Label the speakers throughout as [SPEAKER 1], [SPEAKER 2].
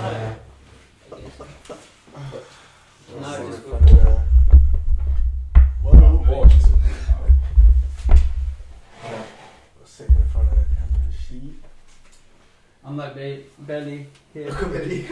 [SPEAKER 1] outside. No, just
[SPEAKER 2] sitting in front of the camera sheet.
[SPEAKER 1] I'm like barely here.
[SPEAKER 2] Look at me.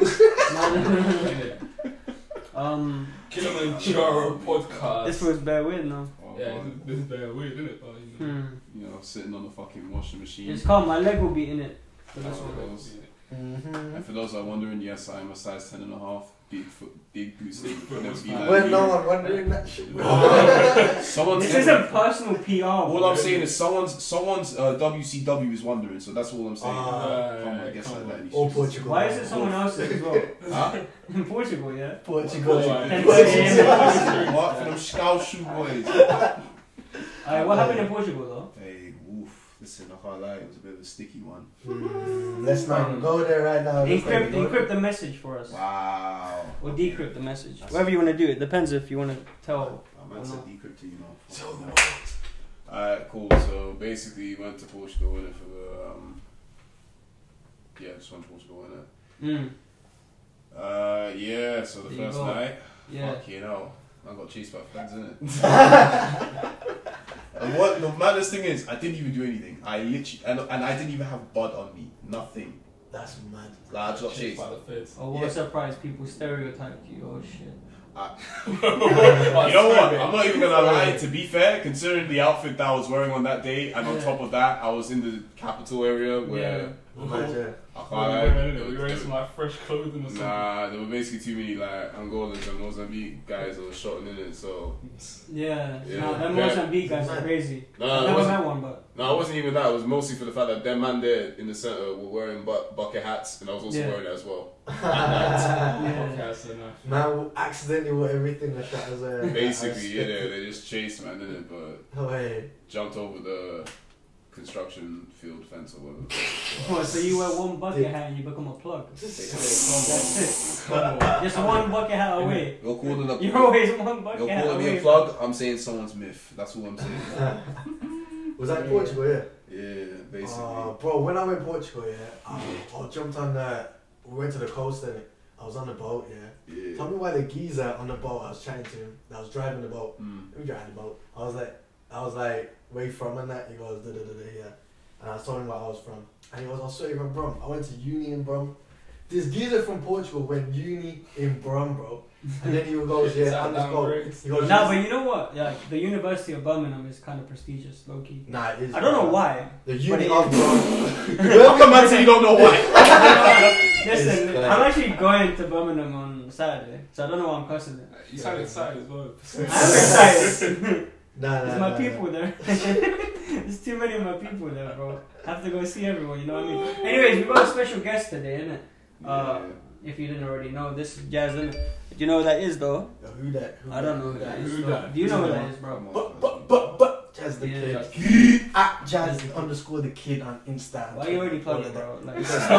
[SPEAKER 1] No.
[SPEAKER 3] Kilimanjaro podcast.
[SPEAKER 1] This was bare weird now.
[SPEAKER 3] Oh, yeah, this is very weird, isn't it? But,
[SPEAKER 4] You know, sitting on the fucking washing machine.
[SPEAKER 1] It's calm. My leg will be in it. For this
[SPEAKER 4] Oh,
[SPEAKER 1] one.
[SPEAKER 4] those. And for those who are wondering, yes, I am a size 10.5. Big boots.
[SPEAKER 2] When no one wondering that shit.
[SPEAKER 4] Someone's
[SPEAKER 1] This isn't personal PR.
[SPEAKER 4] all I'm saying is someone's WCW is wondering, so that's all I'm saying. I guess like that.
[SPEAKER 2] Or Portugal.
[SPEAKER 1] Why is it someone else's as well?
[SPEAKER 4] Huh?
[SPEAKER 1] In Portugal, yeah?
[SPEAKER 2] Portugal.
[SPEAKER 4] What for them Scouse boys?
[SPEAKER 1] What happened in Portugal though?
[SPEAKER 4] Hey, woof. Listen, I can't lie, it was a bit of a sticky one.
[SPEAKER 2] Let's not go there right now.
[SPEAKER 1] Encrypt the message for us.
[SPEAKER 4] Wow.
[SPEAKER 1] Or decrypt the message. Whatever you want to do. It depends if you want to tell.
[SPEAKER 4] I might say decrypt to you now. Alright, cool. So basically, went to Portugal in it for the just went to Portugal in it. Yeah. So the
[SPEAKER 1] There you
[SPEAKER 4] first
[SPEAKER 1] go.
[SPEAKER 4] night,
[SPEAKER 1] Yeah.
[SPEAKER 4] fuck you know, I got chased by feds in it. And what the maddest thing is, I didn't even do anything. I literally and I didn't even have bud on me. Nothing.
[SPEAKER 2] That's mad.
[SPEAKER 4] Like, I just got chased.
[SPEAKER 3] by the feds.
[SPEAKER 1] Oh, what a surprise. People stereotyped you. Oh, shit.
[SPEAKER 4] You know what? I'm not even gonna lie. To be fair, considering the outfit that I was wearing on that day, and on top of that, I was in the capital area where
[SPEAKER 2] Imagine.
[SPEAKER 4] I can't
[SPEAKER 3] Were you
[SPEAKER 4] lie.
[SPEAKER 3] wearing some like fresh clothing or something?
[SPEAKER 4] Nah, there were basically too many like Angolans and Mozambique guys that were shotting in it. So
[SPEAKER 1] Yeah.
[SPEAKER 4] Yeah.
[SPEAKER 1] Nah, them
[SPEAKER 4] Yeah.
[SPEAKER 1] Mozambique guys are crazy.
[SPEAKER 4] no,
[SPEAKER 1] I
[SPEAKER 4] it
[SPEAKER 1] never
[SPEAKER 4] wasn't.
[SPEAKER 1] met one, but.
[SPEAKER 4] No, it wasn't even that. It was mostly for the fact that them man there in the center were wearing bucket hats, and I was also wearing it as well.
[SPEAKER 1] Yeah.
[SPEAKER 3] Podcast and that.
[SPEAKER 2] Man, accidentally with everything like that as a.
[SPEAKER 4] Basically, yeah, they just chased man, didn't it? But
[SPEAKER 2] Oh, hey.
[SPEAKER 4] jumped over the construction field fence or whatever.
[SPEAKER 1] Oh, so you wear one bucket hat and you become a plug. That's
[SPEAKER 3] Come on.
[SPEAKER 1] it. Just one bucket hat away.
[SPEAKER 4] You're calling a
[SPEAKER 1] You're always one bucket
[SPEAKER 4] You're
[SPEAKER 1] hat
[SPEAKER 4] calling me
[SPEAKER 1] away.
[SPEAKER 4] a plug. I'm saying someone's myth. That's all I'm saying.
[SPEAKER 2] Was that in Portugal, yeah?
[SPEAKER 4] Yeah, basically.
[SPEAKER 2] Bro, when I went to Portugal, yeah, I jumped on the. We went to the coast and I was on the boat, yeah.
[SPEAKER 4] Yeah.
[SPEAKER 2] Tell me why the geezer on the boat, I was chatting to him, I was driving the boat.
[SPEAKER 4] Mm.
[SPEAKER 2] We driving the boat. I was like, where you from and that? He goes, da da da da, yeah. And I told him where I was from. And he goes, I'll show you from Brum. I went to uni in Brum. This geezer from Portugal went uni in Brum, bro. And then he goes, yeah, on this boat. He goes,
[SPEAKER 1] Nah, but you know what? Yeah, the University of Birmingham is kind of prestigious, low key.
[SPEAKER 2] nah, it is.
[SPEAKER 1] I don't know why.
[SPEAKER 2] The uni
[SPEAKER 1] it
[SPEAKER 2] of
[SPEAKER 1] is.
[SPEAKER 2] Brum.
[SPEAKER 4] How come man say you don't know why?
[SPEAKER 1] Listen,
[SPEAKER 2] It's
[SPEAKER 1] I'm actually going to Birmingham on Saturday, so I don't know why I'm cussing it.
[SPEAKER 3] You sound excited as well.
[SPEAKER 1] I'm excited.
[SPEAKER 2] Nah,
[SPEAKER 1] There's my people there. There's too many of my people there, bro. Have to go see everyone, you know what I mean? Anyways, we got a special guest today, innit? If you didn't already know, this is Jazz, innit? Do you know who that is, though?
[SPEAKER 2] Who that?
[SPEAKER 1] I don't know who that is.
[SPEAKER 3] Who
[SPEAKER 1] though.
[SPEAKER 3] that?
[SPEAKER 1] Do you know who that is, bro?
[SPEAKER 2] But Jazz the
[SPEAKER 1] Yeah,
[SPEAKER 2] kid. At Jazz _ the kid on Insta.
[SPEAKER 1] Why you already plugging, bro? Like,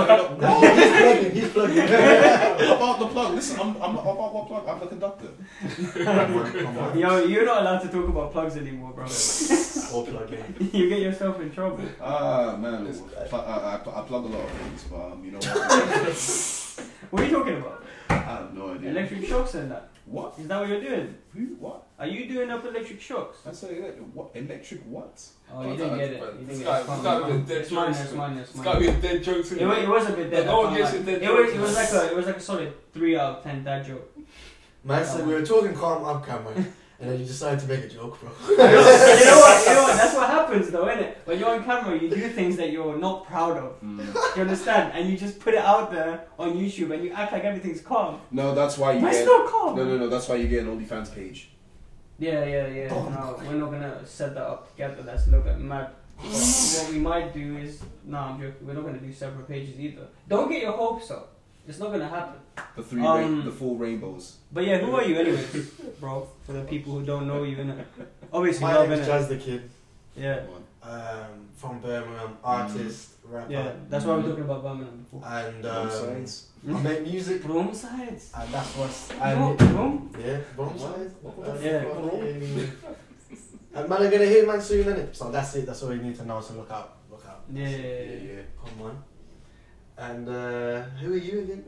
[SPEAKER 2] He's plugging.
[SPEAKER 4] About the plug. Listen, I'm not about what plug. I'm the conductor.
[SPEAKER 2] Come on.
[SPEAKER 1] yo, you're not allowed to talk about plugs anymore, bro.
[SPEAKER 2] Or plugging.
[SPEAKER 1] You get yourself in trouble.
[SPEAKER 4] Man, I plug a lot of things, but you know what?
[SPEAKER 1] What are you talking about?
[SPEAKER 4] I have no idea.
[SPEAKER 1] Electric shocks and that.
[SPEAKER 4] What?
[SPEAKER 1] Is that what you're doing?
[SPEAKER 4] Who? What?
[SPEAKER 1] Are you doing up electric shocks?
[SPEAKER 4] I said what? Electric what?
[SPEAKER 1] Oh, you didn't get it. You didn't
[SPEAKER 3] It's
[SPEAKER 1] get it.
[SPEAKER 3] gotta be a dead
[SPEAKER 1] It's mine,
[SPEAKER 3] joke.
[SPEAKER 1] it's mine, it's
[SPEAKER 3] It's
[SPEAKER 1] mine.
[SPEAKER 3] gotta be a dead joke to
[SPEAKER 1] It was a bit dead.
[SPEAKER 3] No one
[SPEAKER 1] I
[SPEAKER 3] gets
[SPEAKER 1] can't
[SPEAKER 3] a dead
[SPEAKER 1] lie.
[SPEAKER 3] joke.
[SPEAKER 1] It was like a solid 3 out of 10 dad joke.
[SPEAKER 2] Man said we were talking calm up camera, and then you decided to make a joke, bro.
[SPEAKER 1] You know what? That's what happens though, innit? When you're on camera, you do things that you're not proud of. Do you understand? And you just put it out there on YouTube, and you act like everything's calm.
[SPEAKER 4] No, that's why you
[SPEAKER 1] But it's
[SPEAKER 4] get.
[SPEAKER 1] not calm.
[SPEAKER 4] No. That's why you get an OnlyFans page.
[SPEAKER 1] Yeah. No, we're not gonna set that up together. That's a little bit mad. But what we might do is, I'm joking. We're not gonna do separate pages either. Don't get your hopes up. It's not gonna happen.
[SPEAKER 4] The 4 rainbows.
[SPEAKER 1] But yeah, who are you anyways, bro? For the people who don't know you, innit? Obviously,
[SPEAKER 2] My
[SPEAKER 1] love,
[SPEAKER 2] name is
[SPEAKER 1] innit?
[SPEAKER 2] Jazz the kid.
[SPEAKER 1] Yeah,
[SPEAKER 2] From Birmingham, artist, rapper.
[SPEAKER 1] yeah. That's why we're talking about Birmingham before.
[SPEAKER 2] And
[SPEAKER 4] Sides.
[SPEAKER 2] I make music.
[SPEAKER 1] Broom sides.
[SPEAKER 2] And that's what's
[SPEAKER 1] Broom?
[SPEAKER 2] Yeah, Brum sides.
[SPEAKER 1] Yeah.
[SPEAKER 2] And man, I'm gonna hear man soon, innit? So that's it. That's all you need to know. So look out.
[SPEAKER 1] Yeah.
[SPEAKER 2] Come on. And who are you again?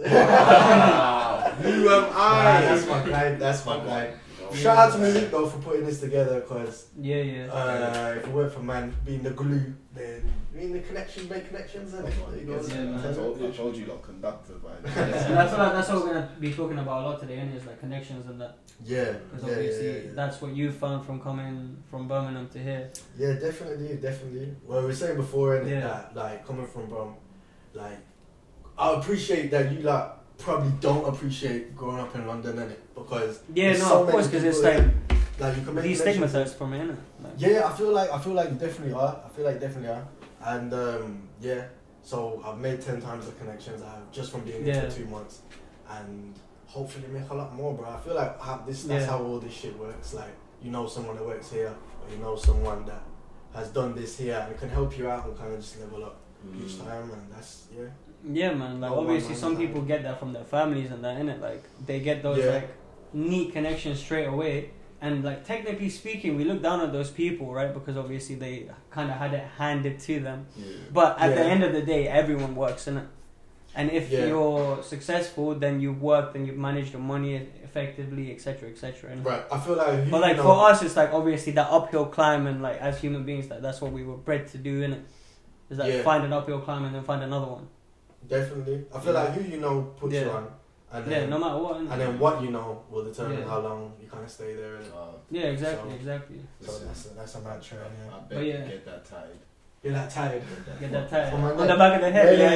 [SPEAKER 4] Who am I?
[SPEAKER 2] That's my guy. That's my guy. Shout out to Malik though for putting this together, because
[SPEAKER 1] Yeah.
[SPEAKER 2] if it weren't for man being the glue, then the connections make connections, and
[SPEAKER 4] I told you, like, conductor, man.
[SPEAKER 1] And I feel like that's what we're gonna be talking about a lot today, and is like connections and that.
[SPEAKER 2] Yeah,
[SPEAKER 1] Because obviously that's what you found from coming from Birmingham to here.
[SPEAKER 2] Yeah, definitely. Well, we were saying before, innit,
[SPEAKER 1] Yeah.
[SPEAKER 2] that like coming from Brum, like I appreciate that you like probably don't appreciate growing up in London, innit? Because
[SPEAKER 1] Yeah,
[SPEAKER 2] there's
[SPEAKER 1] no,
[SPEAKER 2] so
[SPEAKER 1] of course,
[SPEAKER 2] many
[SPEAKER 1] because it's
[SPEAKER 2] people
[SPEAKER 1] like
[SPEAKER 2] you can make
[SPEAKER 1] destigmatized from it, innit? Like,
[SPEAKER 2] Yeah, I feel like you definitely are. And yeah, so I've made 10 times the connections I have just from being here
[SPEAKER 1] Yeah.
[SPEAKER 2] for 2 months, and hopefully make a lot more, bro. I feel like that's
[SPEAKER 1] Yeah.
[SPEAKER 2] how all this shit works. Like, you know someone that works here, or you know someone that has done this here and can help you out and kind of just level up each time, and that's
[SPEAKER 1] Yeah, man. Like
[SPEAKER 2] No,
[SPEAKER 1] obviously,
[SPEAKER 2] man,
[SPEAKER 1] some
[SPEAKER 2] man.
[SPEAKER 1] people get that from their families and that, innit? Like they get those
[SPEAKER 2] Yeah.
[SPEAKER 1] like neat connections straight away. And like technically speaking, we look down at those people, right? Because obviously they kind of had it handed to them.
[SPEAKER 4] Yeah.
[SPEAKER 1] But at the
[SPEAKER 2] Yeah.
[SPEAKER 1] end of the day, everyone works, innit? And if
[SPEAKER 2] Yeah.
[SPEAKER 1] you're successful, then you've worked and you've managed your money effectively, etc., etc.
[SPEAKER 2] right. I feel like
[SPEAKER 1] But like for us, it's like obviously that uphill climb, and like as human beings, that's what we were bred to do, innit? Is like
[SPEAKER 2] Yeah.
[SPEAKER 1] find an uphill climb and then find another one.
[SPEAKER 2] definitely. I feel like who you know puts you
[SPEAKER 1] Yeah.
[SPEAKER 2] on, and
[SPEAKER 1] Yeah,
[SPEAKER 2] then
[SPEAKER 1] no matter what. innit?
[SPEAKER 2] and then what you know will determine
[SPEAKER 1] Yeah.
[SPEAKER 2] how long you kind of stay there. innit?
[SPEAKER 1] Yeah, exactly,
[SPEAKER 2] So-
[SPEAKER 1] exactly.
[SPEAKER 2] So that's a mantra. Yeah.
[SPEAKER 4] I bet
[SPEAKER 1] But
[SPEAKER 4] you
[SPEAKER 1] yeah.
[SPEAKER 4] get that tired.
[SPEAKER 2] You're that tired.
[SPEAKER 1] Get that tired
[SPEAKER 2] For my
[SPEAKER 1] on
[SPEAKER 2] neck.
[SPEAKER 1] the back of the head.
[SPEAKER 2] Yeah,
[SPEAKER 1] Yeah,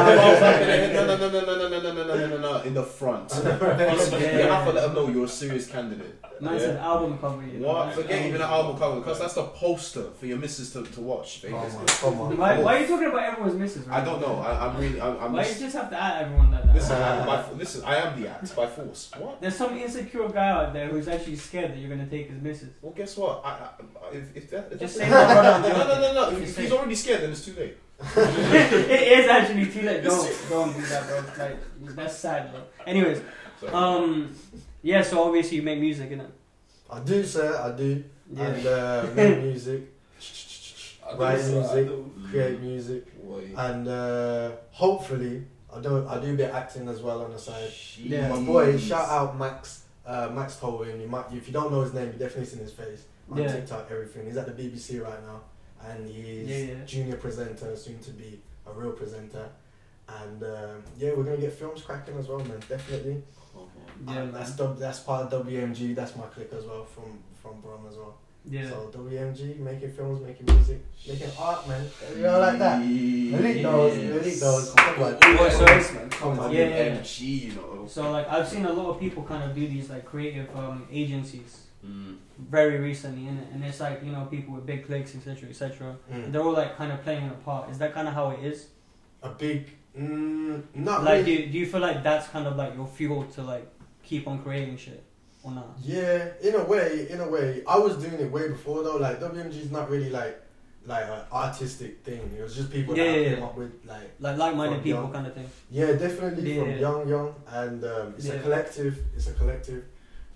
[SPEAKER 1] yeah.
[SPEAKER 4] No, in the front.
[SPEAKER 2] Yeah.
[SPEAKER 4] You have to let them know you're a serious candidate.
[SPEAKER 1] Man said album cover. You know,
[SPEAKER 4] What?
[SPEAKER 1] like,
[SPEAKER 4] Forget even an album cover, because that's the poster for your missus to watch.
[SPEAKER 2] Come
[SPEAKER 4] Basically.
[SPEAKER 2] on.
[SPEAKER 1] Why are you talking about everyone's misses? Right?
[SPEAKER 4] I don't know. I'm
[SPEAKER 1] Why you
[SPEAKER 4] just,
[SPEAKER 1] just have to add everyone like that?
[SPEAKER 4] listen, I am the act by force. What?
[SPEAKER 1] There's some insecure guy out there who's actually scared that you're gonna take his misses.
[SPEAKER 4] Well, guess what? If
[SPEAKER 1] Just
[SPEAKER 4] that's
[SPEAKER 1] say that, brother. I'm
[SPEAKER 4] no.
[SPEAKER 1] joking.
[SPEAKER 4] If
[SPEAKER 1] Just
[SPEAKER 4] he's
[SPEAKER 1] say-
[SPEAKER 4] already scared, then it's too late.
[SPEAKER 1] It is actually too late. Don't do that, bro. Like that's sad, bro. Anyways,
[SPEAKER 4] So,
[SPEAKER 1] yeah. So obviously you make music, innit?
[SPEAKER 2] I do, sir. I do.
[SPEAKER 1] Yeah.
[SPEAKER 2] And make music, write
[SPEAKER 3] I
[SPEAKER 2] music,
[SPEAKER 3] don't-
[SPEAKER 2] create music, and hopefully I do a bit of acting as well on the side.
[SPEAKER 1] Yeah.
[SPEAKER 2] My boy, shout out Max. Max Tolwyn. If you don't know his name, you definitely seen his face on
[SPEAKER 1] Yeah.
[SPEAKER 2] TikTok. Everything. He's at the BBC right now, and he's
[SPEAKER 1] Yeah.
[SPEAKER 2] junior presenter, soon to be a real presenter. And yeah, we're gonna get films cracking as well, man. Definitely.
[SPEAKER 1] Yeah, man.
[SPEAKER 2] That's part of WMG. That's my clique as well from Brum as well.
[SPEAKER 1] Yeah.
[SPEAKER 2] So WMG, making films, making music, making art, man. You know, like that. Elite those. Come on.
[SPEAKER 1] Oh, so it's-
[SPEAKER 2] Come on.
[SPEAKER 1] Yeah, yeah.
[SPEAKER 4] MG, you know.
[SPEAKER 1] So like I've seen a lot of people kind of do these like creative agencies
[SPEAKER 4] Mm.
[SPEAKER 1] very recently, and it's like, you know, people with big cliques, etc., etc.
[SPEAKER 2] Mm.
[SPEAKER 1] They're all like kind of playing a part. Is that kind of how it is?
[SPEAKER 2] A big, not
[SPEAKER 1] Like,
[SPEAKER 2] really.
[SPEAKER 1] do you feel like that's kind of like your fuel to like keep on creating shit, or not?
[SPEAKER 2] Yeah, in a way. I was doing it way before though. Like WMG is not really like an artistic thing. It was just people that I came up with
[SPEAKER 1] Like like-minded
[SPEAKER 2] From
[SPEAKER 1] people
[SPEAKER 2] young.
[SPEAKER 1] kind of thing.
[SPEAKER 2] Yeah, definitely from
[SPEAKER 1] Yeah.
[SPEAKER 2] young, and it's
[SPEAKER 1] Yeah.
[SPEAKER 2] a collective. It's a collective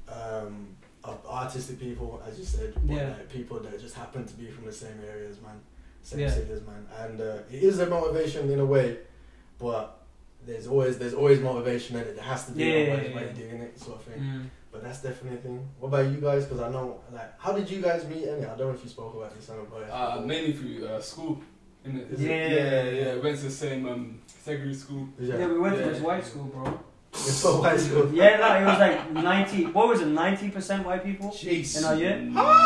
[SPEAKER 2] of artistic people, as you said, but
[SPEAKER 1] Yeah.
[SPEAKER 2] like people that just happen to be from the same areas, man, same
[SPEAKER 1] Yeah.
[SPEAKER 2] cities, man, and it is a motivation in a way, but there's always motivation in it. There has to be
[SPEAKER 1] Yeah,
[SPEAKER 2] otherwise
[SPEAKER 1] yeah,
[SPEAKER 2] why
[SPEAKER 1] yeah.
[SPEAKER 2] you're doing it, sort of thing.
[SPEAKER 1] Mm.
[SPEAKER 2] But that's definitely a thing. What about you guys? Because I know, like, how did you guys meet? I don't know if you spoke about this on the podcast.
[SPEAKER 3] Mainly through school. Innit?
[SPEAKER 2] Is it?
[SPEAKER 3] Yeah. Went to the same secondary school.
[SPEAKER 1] Yeah, we went to
[SPEAKER 3] Yeah.
[SPEAKER 1] this white school, bro.
[SPEAKER 2] It's so high school.
[SPEAKER 1] Yeah, no, it was like 90. What was it? 90% white people
[SPEAKER 4] Jeez.
[SPEAKER 1] in our year.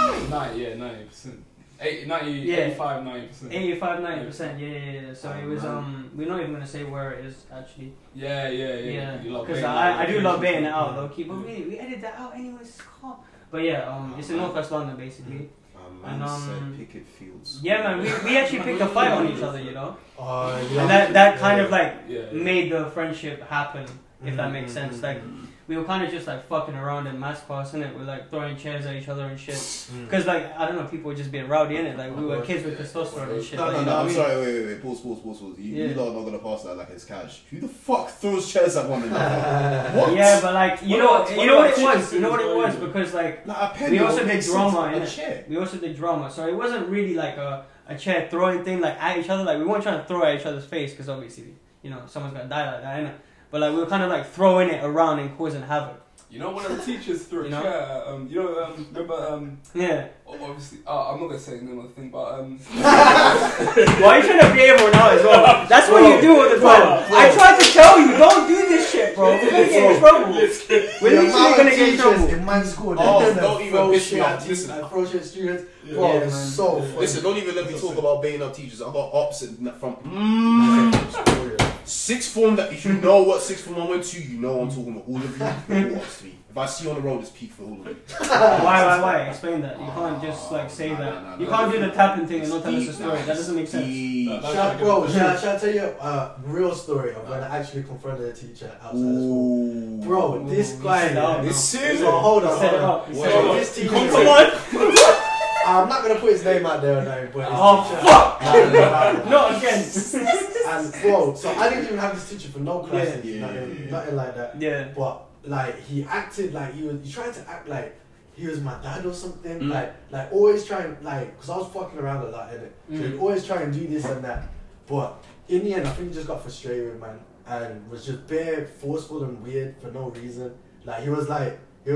[SPEAKER 3] 90%. 90,
[SPEAKER 1] Yeah.
[SPEAKER 3] 85, 90%.
[SPEAKER 1] 85, 90%. Yeah. So it was we're not even gonna say where it is actually.
[SPEAKER 3] Yeah.
[SPEAKER 1] Yeah,
[SPEAKER 3] You love
[SPEAKER 1] because
[SPEAKER 3] baiting
[SPEAKER 1] I
[SPEAKER 3] out
[SPEAKER 1] do love
[SPEAKER 3] locations.
[SPEAKER 1] baiting it out, low key. But we edit that out anyways. It's calm. But yeah, it's in Northwest London basically.
[SPEAKER 4] Man
[SPEAKER 1] And,
[SPEAKER 4] said Picket Fields.
[SPEAKER 1] Yeah, man, we actually picked a fight on each other, you know.
[SPEAKER 2] Yeah.
[SPEAKER 1] And that kind of like
[SPEAKER 3] Yeah.
[SPEAKER 1] made the friendship happen, if that makes
[SPEAKER 2] Mm-hmm.
[SPEAKER 1] sense. Like we were kind of just like fucking around in mass class, innit? We're like throwing chairs at each other and shit.
[SPEAKER 2] Mm.
[SPEAKER 1] Because like I don't know, people were just being rowdy, innit? Like we were kids with testosterone and shit.
[SPEAKER 4] No,
[SPEAKER 1] like,
[SPEAKER 4] no,
[SPEAKER 1] you know
[SPEAKER 4] no,
[SPEAKER 1] what I
[SPEAKER 4] I'm
[SPEAKER 1] mean?
[SPEAKER 4] sorry, wait, pause. You
[SPEAKER 1] Yeah.
[SPEAKER 4] lot are not gonna pass that like it's cash. Who the fuck throws chairs at one another? What?
[SPEAKER 1] Yeah, but like you
[SPEAKER 3] What
[SPEAKER 1] know,
[SPEAKER 3] about-
[SPEAKER 1] you
[SPEAKER 3] what
[SPEAKER 1] know what
[SPEAKER 3] about
[SPEAKER 1] it was.
[SPEAKER 3] chicken
[SPEAKER 1] You know what it
[SPEAKER 3] sins,
[SPEAKER 1] was
[SPEAKER 3] bro?
[SPEAKER 1] because like
[SPEAKER 4] Like a penny.
[SPEAKER 1] we also
[SPEAKER 4] would
[SPEAKER 1] did
[SPEAKER 4] make
[SPEAKER 1] drama,
[SPEAKER 4] sense.
[SPEAKER 1] innit?
[SPEAKER 4] A chair.
[SPEAKER 1] we also did drama, so it wasn't really like a chair throwing thing like at each other. Like we weren't trying to throw at each other's face because obviously you know, someone's gonna die like that, innit? But like we were kind of like throwing it around and causing havoc.
[SPEAKER 3] You know, one of the teachers threw a
[SPEAKER 1] You know?
[SPEAKER 3] chair. Remember?
[SPEAKER 1] Yeah.
[SPEAKER 3] Obviously, I'm not gonna say the name of the thing, but
[SPEAKER 1] Why you trying to be able now as well? That's what you do all the time.
[SPEAKER 2] Bro.
[SPEAKER 1] I tried to tell you, don't do this shit, bro. We're gonna get in trouble. We're literally gonna get in trouble.
[SPEAKER 2] in my school.
[SPEAKER 4] Oh, don't even piss me off.
[SPEAKER 2] Listen,
[SPEAKER 4] Listen.
[SPEAKER 2] I throw shit at students.
[SPEAKER 3] Yeah.
[SPEAKER 2] Bro,
[SPEAKER 1] Yeah,
[SPEAKER 2] it's
[SPEAKER 1] man.
[SPEAKER 2] so funny.
[SPEAKER 4] Listen, don't even let me talk about baiting up teachers. I got opposite from sixth form. That if you know what sixth form I went to, you know I'm talking about all of you. Who walks to me. If I see you on the road, it's peak for all of you.
[SPEAKER 1] Why? Explain that. You can't just like say that.
[SPEAKER 4] no,
[SPEAKER 1] You
[SPEAKER 4] no,
[SPEAKER 1] can't
[SPEAKER 4] no.
[SPEAKER 1] do the tapping thing and not tell us a
[SPEAKER 4] Deep,
[SPEAKER 1] story. That doesn't make sense.
[SPEAKER 4] deep.
[SPEAKER 2] Should I tell you a real story of when I actually confronted a teacher outside of school?
[SPEAKER 4] Ooh.
[SPEAKER 2] Bro, this
[SPEAKER 1] Ooh,
[SPEAKER 2] guy.
[SPEAKER 1] you set it up.
[SPEAKER 4] Listen.
[SPEAKER 2] So hold on.
[SPEAKER 1] Set it
[SPEAKER 2] hold on.
[SPEAKER 1] up.
[SPEAKER 4] Wait,
[SPEAKER 1] Set it up.
[SPEAKER 2] This teacher.
[SPEAKER 1] Come on.
[SPEAKER 2] I'm not gonna put his name out there or nothing, but his
[SPEAKER 1] Oh,
[SPEAKER 2] teacher.
[SPEAKER 1] fuck.
[SPEAKER 2] Nah.
[SPEAKER 1] Not again.
[SPEAKER 2] And bro, so I didn't even have this teacher for no classes,
[SPEAKER 4] Yeah.
[SPEAKER 2] nothing like that.
[SPEAKER 1] Yeah.
[SPEAKER 2] But like he acted like he tried to act like he was my dad or something.
[SPEAKER 4] Mm.
[SPEAKER 2] Like always trying because I was fucking around a lot in it. So he'd always try and do this and that. But in the end, I think he just got frustrated, man, and was just bare forceful and weird for no reason. Like he was like,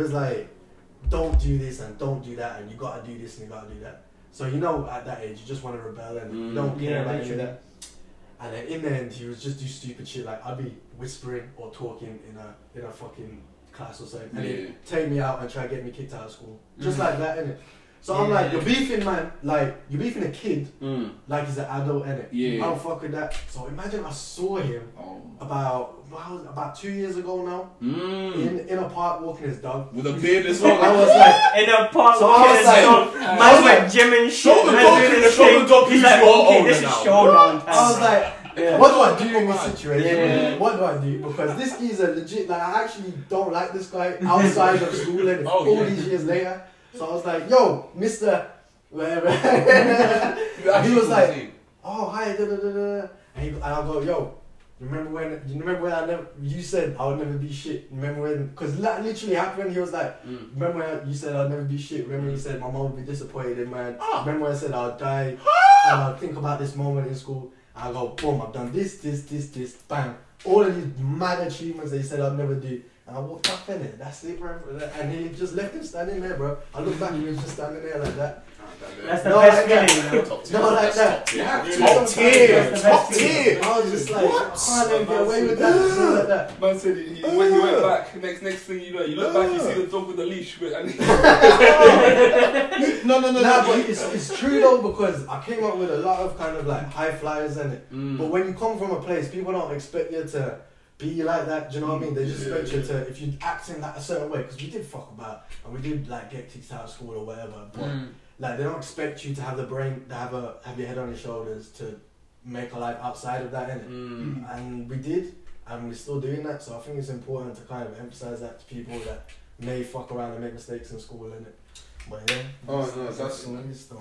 [SPEAKER 2] don't do this and don't do that, and you gotta do this and you gotta do that. So you know, at that age, you just want to rebel and you don't care
[SPEAKER 1] Yeah,
[SPEAKER 2] about any of
[SPEAKER 1] literally.
[SPEAKER 2] that. And then in the end, he was just do stupid shit. Like I'd be whispering or talking in a fucking class or something, and
[SPEAKER 4] Yeah.
[SPEAKER 2] he'd take me out and try to get me kicked out of school, just
[SPEAKER 1] Mhm.
[SPEAKER 2] like that, innit? So I'm
[SPEAKER 1] Yeah.
[SPEAKER 2] like, you're beefing, man. Like you're beefing a kid,
[SPEAKER 4] Mm.
[SPEAKER 2] like he's an adult, innit?
[SPEAKER 4] Yeah.
[SPEAKER 2] I don't fuck with that. So imagine I saw him
[SPEAKER 4] Oh.
[SPEAKER 2] about 2 years ago now
[SPEAKER 4] Mm.
[SPEAKER 2] in a park walking his dog.
[SPEAKER 4] With a beard as
[SPEAKER 2] So I
[SPEAKER 4] well.
[SPEAKER 2] was like,
[SPEAKER 1] In a park,
[SPEAKER 2] So I was like-
[SPEAKER 1] man's like gym and shit.
[SPEAKER 4] Show the
[SPEAKER 1] man's
[SPEAKER 4] dog-
[SPEAKER 1] doing his
[SPEAKER 4] show the
[SPEAKER 1] thing.
[SPEAKER 4] dog
[SPEAKER 1] He's
[SPEAKER 4] who's
[SPEAKER 1] like,
[SPEAKER 4] your
[SPEAKER 1] okay,
[SPEAKER 4] owner
[SPEAKER 1] this is
[SPEAKER 4] now.
[SPEAKER 1] showdown time.
[SPEAKER 2] I was like,
[SPEAKER 1] Yeah.
[SPEAKER 2] what do I do in this situation?
[SPEAKER 1] Yeah.
[SPEAKER 2] What do I do? Because this geezer legit, like, I actually don't like this guy outside of school and
[SPEAKER 4] Oh,
[SPEAKER 2] all
[SPEAKER 4] yeah.
[SPEAKER 2] these years later. So I was like, yo, Mr. Whatever.
[SPEAKER 4] You actually
[SPEAKER 2] He was
[SPEAKER 4] cool
[SPEAKER 2] like,
[SPEAKER 4] team.
[SPEAKER 2] oh, hi, da da da da. And I'll go, yo, you remember when you said I would never be shit? Remember when, because that literally happened, he was like,
[SPEAKER 4] Mm.
[SPEAKER 2] remember when you said I'd never be shit? Remember when you said my mom would be disappointed in man?
[SPEAKER 4] Ah.
[SPEAKER 2] Remember when I said I'd die? And I'll think about this moment in school. I go, boom, I've done this, bang. All of these mad achievements that he said I'd never do. And I walked up in it, that's it, bro. And he just left him standing there, bro. I look back and he was just standing there like that.
[SPEAKER 1] That's the
[SPEAKER 2] No,
[SPEAKER 1] best
[SPEAKER 2] like that.
[SPEAKER 1] feeling, you know?
[SPEAKER 4] Top tier.
[SPEAKER 2] No, like
[SPEAKER 4] That's
[SPEAKER 2] that.
[SPEAKER 4] top tier.
[SPEAKER 2] Yeah.
[SPEAKER 4] Top tier.
[SPEAKER 1] That's the
[SPEAKER 4] Top
[SPEAKER 1] best
[SPEAKER 4] tier.
[SPEAKER 2] I was just like, I can't even get away with that. It's not like that.
[SPEAKER 3] Man said when he went back, next thing you know, you look back, you see the dog with the leash, and
[SPEAKER 4] No.
[SPEAKER 2] Nah, but it's true though, because I came up with a lot of kind of like high flyers in it.
[SPEAKER 4] Mm.
[SPEAKER 2] But when you come from a place, people don't expect you to be like that. Do you know what I mean? They just expect you to, if you act in that a certain way, because we did fuck about and we did like get kicked out of school or whatever. But like they don't expect you to have the brain, to have your head on your shoulders to make a life outside of that, innit?
[SPEAKER 4] Mm.
[SPEAKER 2] And we did, and we're still doing that. So I think it's important to kind of emphasize that to people that may fuck around and make mistakes in school, innit? But yeah,
[SPEAKER 4] Oh, no, that's-
[SPEAKER 2] what it is, though.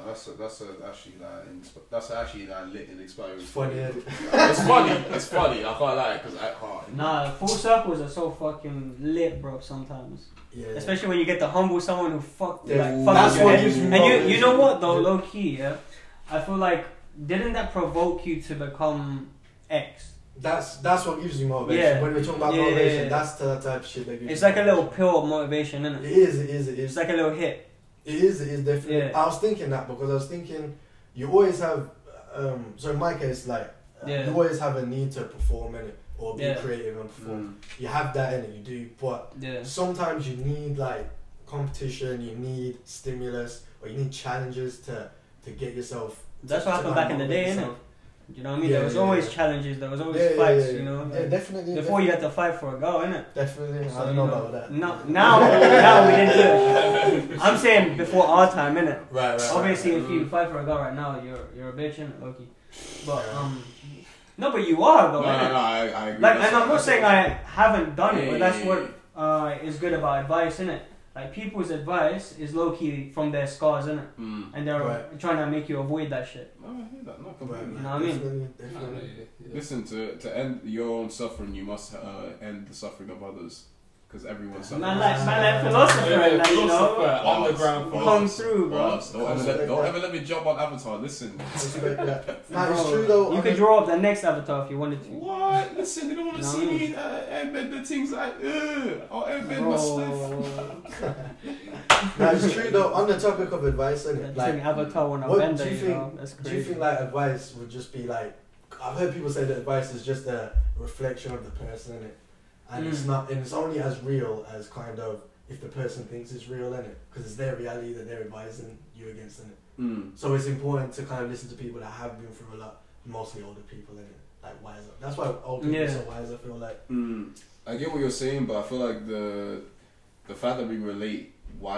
[SPEAKER 4] That's actually that lit and inspiring.
[SPEAKER 2] It's funny, innit?
[SPEAKER 4] It's funny. I can't lie because I can't.
[SPEAKER 1] Nah, full circles are so fucking lit, bro. Sometimes,
[SPEAKER 2] Yeah.
[SPEAKER 1] especially when you get to humble someone who fuck
[SPEAKER 2] Yeah,
[SPEAKER 1] like fuck
[SPEAKER 2] that's
[SPEAKER 1] with your
[SPEAKER 2] what
[SPEAKER 1] head.
[SPEAKER 2] gives you
[SPEAKER 1] And
[SPEAKER 2] motivation.
[SPEAKER 1] you know what though,
[SPEAKER 2] Yeah.
[SPEAKER 1] low key, yeah. I feel like didn't that provoke you to become X?
[SPEAKER 2] That's what gives you motivation.
[SPEAKER 1] Yeah.
[SPEAKER 2] When we're talking about
[SPEAKER 1] Yeah,
[SPEAKER 2] motivation,
[SPEAKER 1] yeah.
[SPEAKER 2] that's the type of shit that gives
[SPEAKER 1] It's
[SPEAKER 2] you
[SPEAKER 1] like a little
[SPEAKER 2] motivation.
[SPEAKER 1] pill of motivation, isn't
[SPEAKER 2] It
[SPEAKER 1] it?
[SPEAKER 2] is,
[SPEAKER 1] It's like a little hit.
[SPEAKER 2] It is definitely.
[SPEAKER 1] Yeah.
[SPEAKER 2] I was thinking that because I was thinking you always have, so in my case, like,
[SPEAKER 1] Yeah.
[SPEAKER 2] you always have a need to perform in it or be
[SPEAKER 1] Yeah.
[SPEAKER 2] creative and perform.
[SPEAKER 4] Mm.
[SPEAKER 2] You have that in it, you do, but
[SPEAKER 1] Yeah.
[SPEAKER 2] sometimes you need like competition, you need stimulus, or you need challenges to get yourself.
[SPEAKER 1] That's
[SPEAKER 2] to
[SPEAKER 1] what happened
[SPEAKER 2] kind
[SPEAKER 1] back
[SPEAKER 2] of
[SPEAKER 1] in the day,
[SPEAKER 2] motivate
[SPEAKER 1] innit?
[SPEAKER 2] yourself.
[SPEAKER 1] You know what I mean?
[SPEAKER 2] Yeah,
[SPEAKER 1] There was
[SPEAKER 2] yeah,
[SPEAKER 1] always
[SPEAKER 2] yeah.
[SPEAKER 1] challenges. There was always fights. You know.
[SPEAKER 2] Yeah, definitely.
[SPEAKER 1] Before you had to fight for a girl, innit?
[SPEAKER 2] Definitely.
[SPEAKER 1] So,
[SPEAKER 2] I don't
[SPEAKER 1] you
[SPEAKER 2] know about that.
[SPEAKER 1] Now we didn't do it. I'm saying before our time, innit?
[SPEAKER 2] Right.
[SPEAKER 1] Obviously,
[SPEAKER 2] right.
[SPEAKER 1] if you fight for a girl right now, you're a bitch, innit, Loki? But no, but you are though,
[SPEAKER 4] No,
[SPEAKER 1] innit?
[SPEAKER 4] I agree.
[SPEAKER 1] Like,
[SPEAKER 4] That's
[SPEAKER 1] and I'm not
[SPEAKER 4] what-
[SPEAKER 1] saying I haven't done it,
[SPEAKER 4] Yeah,
[SPEAKER 1] but that's
[SPEAKER 4] yeah,
[SPEAKER 1] what is good about advice, innit? Like people's advice is low key from their scars, innit?
[SPEAKER 4] Mm.
[SPEAKER 1] And they're
[SPEAKER 2] Right.
[SPEAKER 1] trying to make you avoid that shit.
[SPEAKER 4] No, I hear that. No,
[SPEAKER 2] Right,
[SPEAKER 4] completely.
[SPEAKER 1] You know what I mean?
[SPEAKER 2] Definitely.
[SPEAKER 4] Listen, to end your own suffering, you must end the suffering of others. because everyone's
[SPEAKER 1] Man like philosopher,
[SPEAKER 3] Yeah,
[SPEAKER 1] like, you know.
[SPEAKER 3] philosopher, underground
[SPEAKER 1] Come
[SPEAKER 3] philosopher.
[SPEAKER 1] through, bro.
[SPEAKER 4] Bars. Don't ever let me jump on Avatar. Listen.
[SPEAKER 2] Respect that. Nah, it's
[SPEAKER 1] Bro,
[SPEAKER 2] true though.
[SPEAKER 1] You
[SPEAKER 2] I
[SPEAKER 1] could
[SPEAKER 2] mean,
[SPEAKER 1] draw up the next avatar if you wanted to.
[SPEAKER 4] What? Listen, they don't want to
[SPEAKER 1] No,
[SPEAKER 4] see
[SPEAKER 1] I mean-
[SPEAKER 4] me embed the things like, I'll embed my stuff.
[SPEAKER 1] Bro,
[SPEAKER 2] nah, it's true though. On the topic of advice, and
[SPEAKER 1] that
[SPEAKER 2] like,
[SPEAKER 1] thing avatar on a
[SPEAKER 2] what
[SPEAKER 1] bender,
[SPEAKER 2] do you
[SPEAKER 1] you
[SPEAKER 2] think?
[SPEAKER 1] know, that's
[SPEAKER 2] do you
[SPEAKER 1] crazy.
[SPEAKER 2] think like advice would just be like? I've heard people say that advice is just a reflection of the person in it, and it's
[SPEAKER 1] Mm.
[SPEAKER 2] not, and it's only as real as kind of if the person thinks it's real in it, because it's their reality that they're advising you against in it.
[SPEAKER 4] Mm.
[SPEAKER 2] So it's important to kind of listen to people that have been through a lot, mostly older people in it, like wiser. That's why old people are
[SPEAKER 1] Yeah.
[SPEAKER 2] so wise. I feel like.
[SPEAKER 4] I get what you're saying, but I feel like the fact that we relate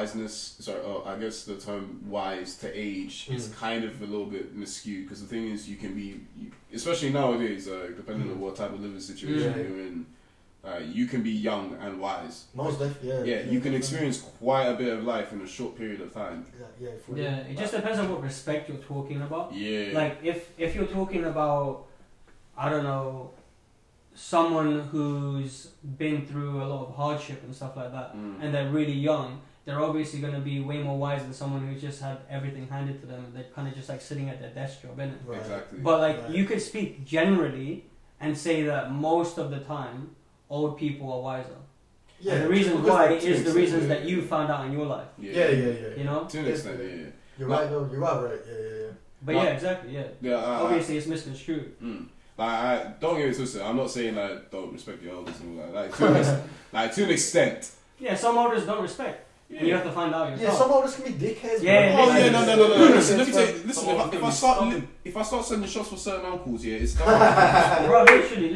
[SPEAKER 4] I guess the term wise to age is kind of a little bit miscued, because the thing is, you can be, especially nowadays, depending on what type of living situation
[SPEAKER 2] Yeah.
[SPEAKER 4] you're in, you can be young and wise.
[SPEAKER 2] Most definitely,
[SPEAKER 4] Yeah, you can experience quite a bit of life in a short period of time.
[SPEAKER 1] Yeah, it just depends on what respect you're talking about.
[SPEAKER 4] Yeah.
[SPEAKER 1] Like if you're talking about, I don't know, someone who's been through a lot of hardship and stuff like that, and they're really young, they're obviously going to be way more wise than someone who's just had everything handed to them. They're kind of just like sitting at their desk job, innit?
[SPEAKER 2] Right.
[SPEAKER 4] Exactly.
[SPEAKER 1] But like
[SPEAKER 2] Right.
[SPEAKER 1] you could speak generally and say that most of the time, old people are wiser.
[SPEAKER 2] Yeah.
[SPEAKER 1] And the reason
[SPEAKER 2] because
[SPEAKER 1] why
[SPEAKER 2] they're
[SPEAKER 1] is the
[SPEAKER 2] kids,
[SPEAKER 1] reasons
[SPEAKER 2] yeah.
[SPEAKER 1] that you found out in your life.
[SPEAKER 2] Yeah.
[SPEAKER 1] You know?
[SPEAKER 4] To an extent, yeah.
[SPEAKER 2] You're right though. You are right. Yeah.
[SPEAKER 1] But
[SPEAKER 4] Well,
[SPEAKER 1] yeah, exactly. Yeah.
[SPEAKER 4] Yeah,
[SPEAKER 1] Obviously, it's misconstrued.
[SPEAKER 4] Like, don't get me twisted. I'm not saying that don't respect your elders and all that. Like, to an extent.
[SPEAKER 1] Yeah, some elders don't respect. And you have to find out
[SPEAKER 2] Yeah,
[SPEAKER 1] yourself.
[SPEAKER 2] some olders can be dickheads.
[SPEAKER 1] Yeah,
[SPEAKER 2] bro.
[SPEAKER 4] Oh yeah, no. Listen, let me tell you. Listen,
[SPEAKER 3] Someone can be
[SPEAKER 4] if I start sending shots for certain uncles, yeah, it's done.
[SPEAKER 1] Bro, literally.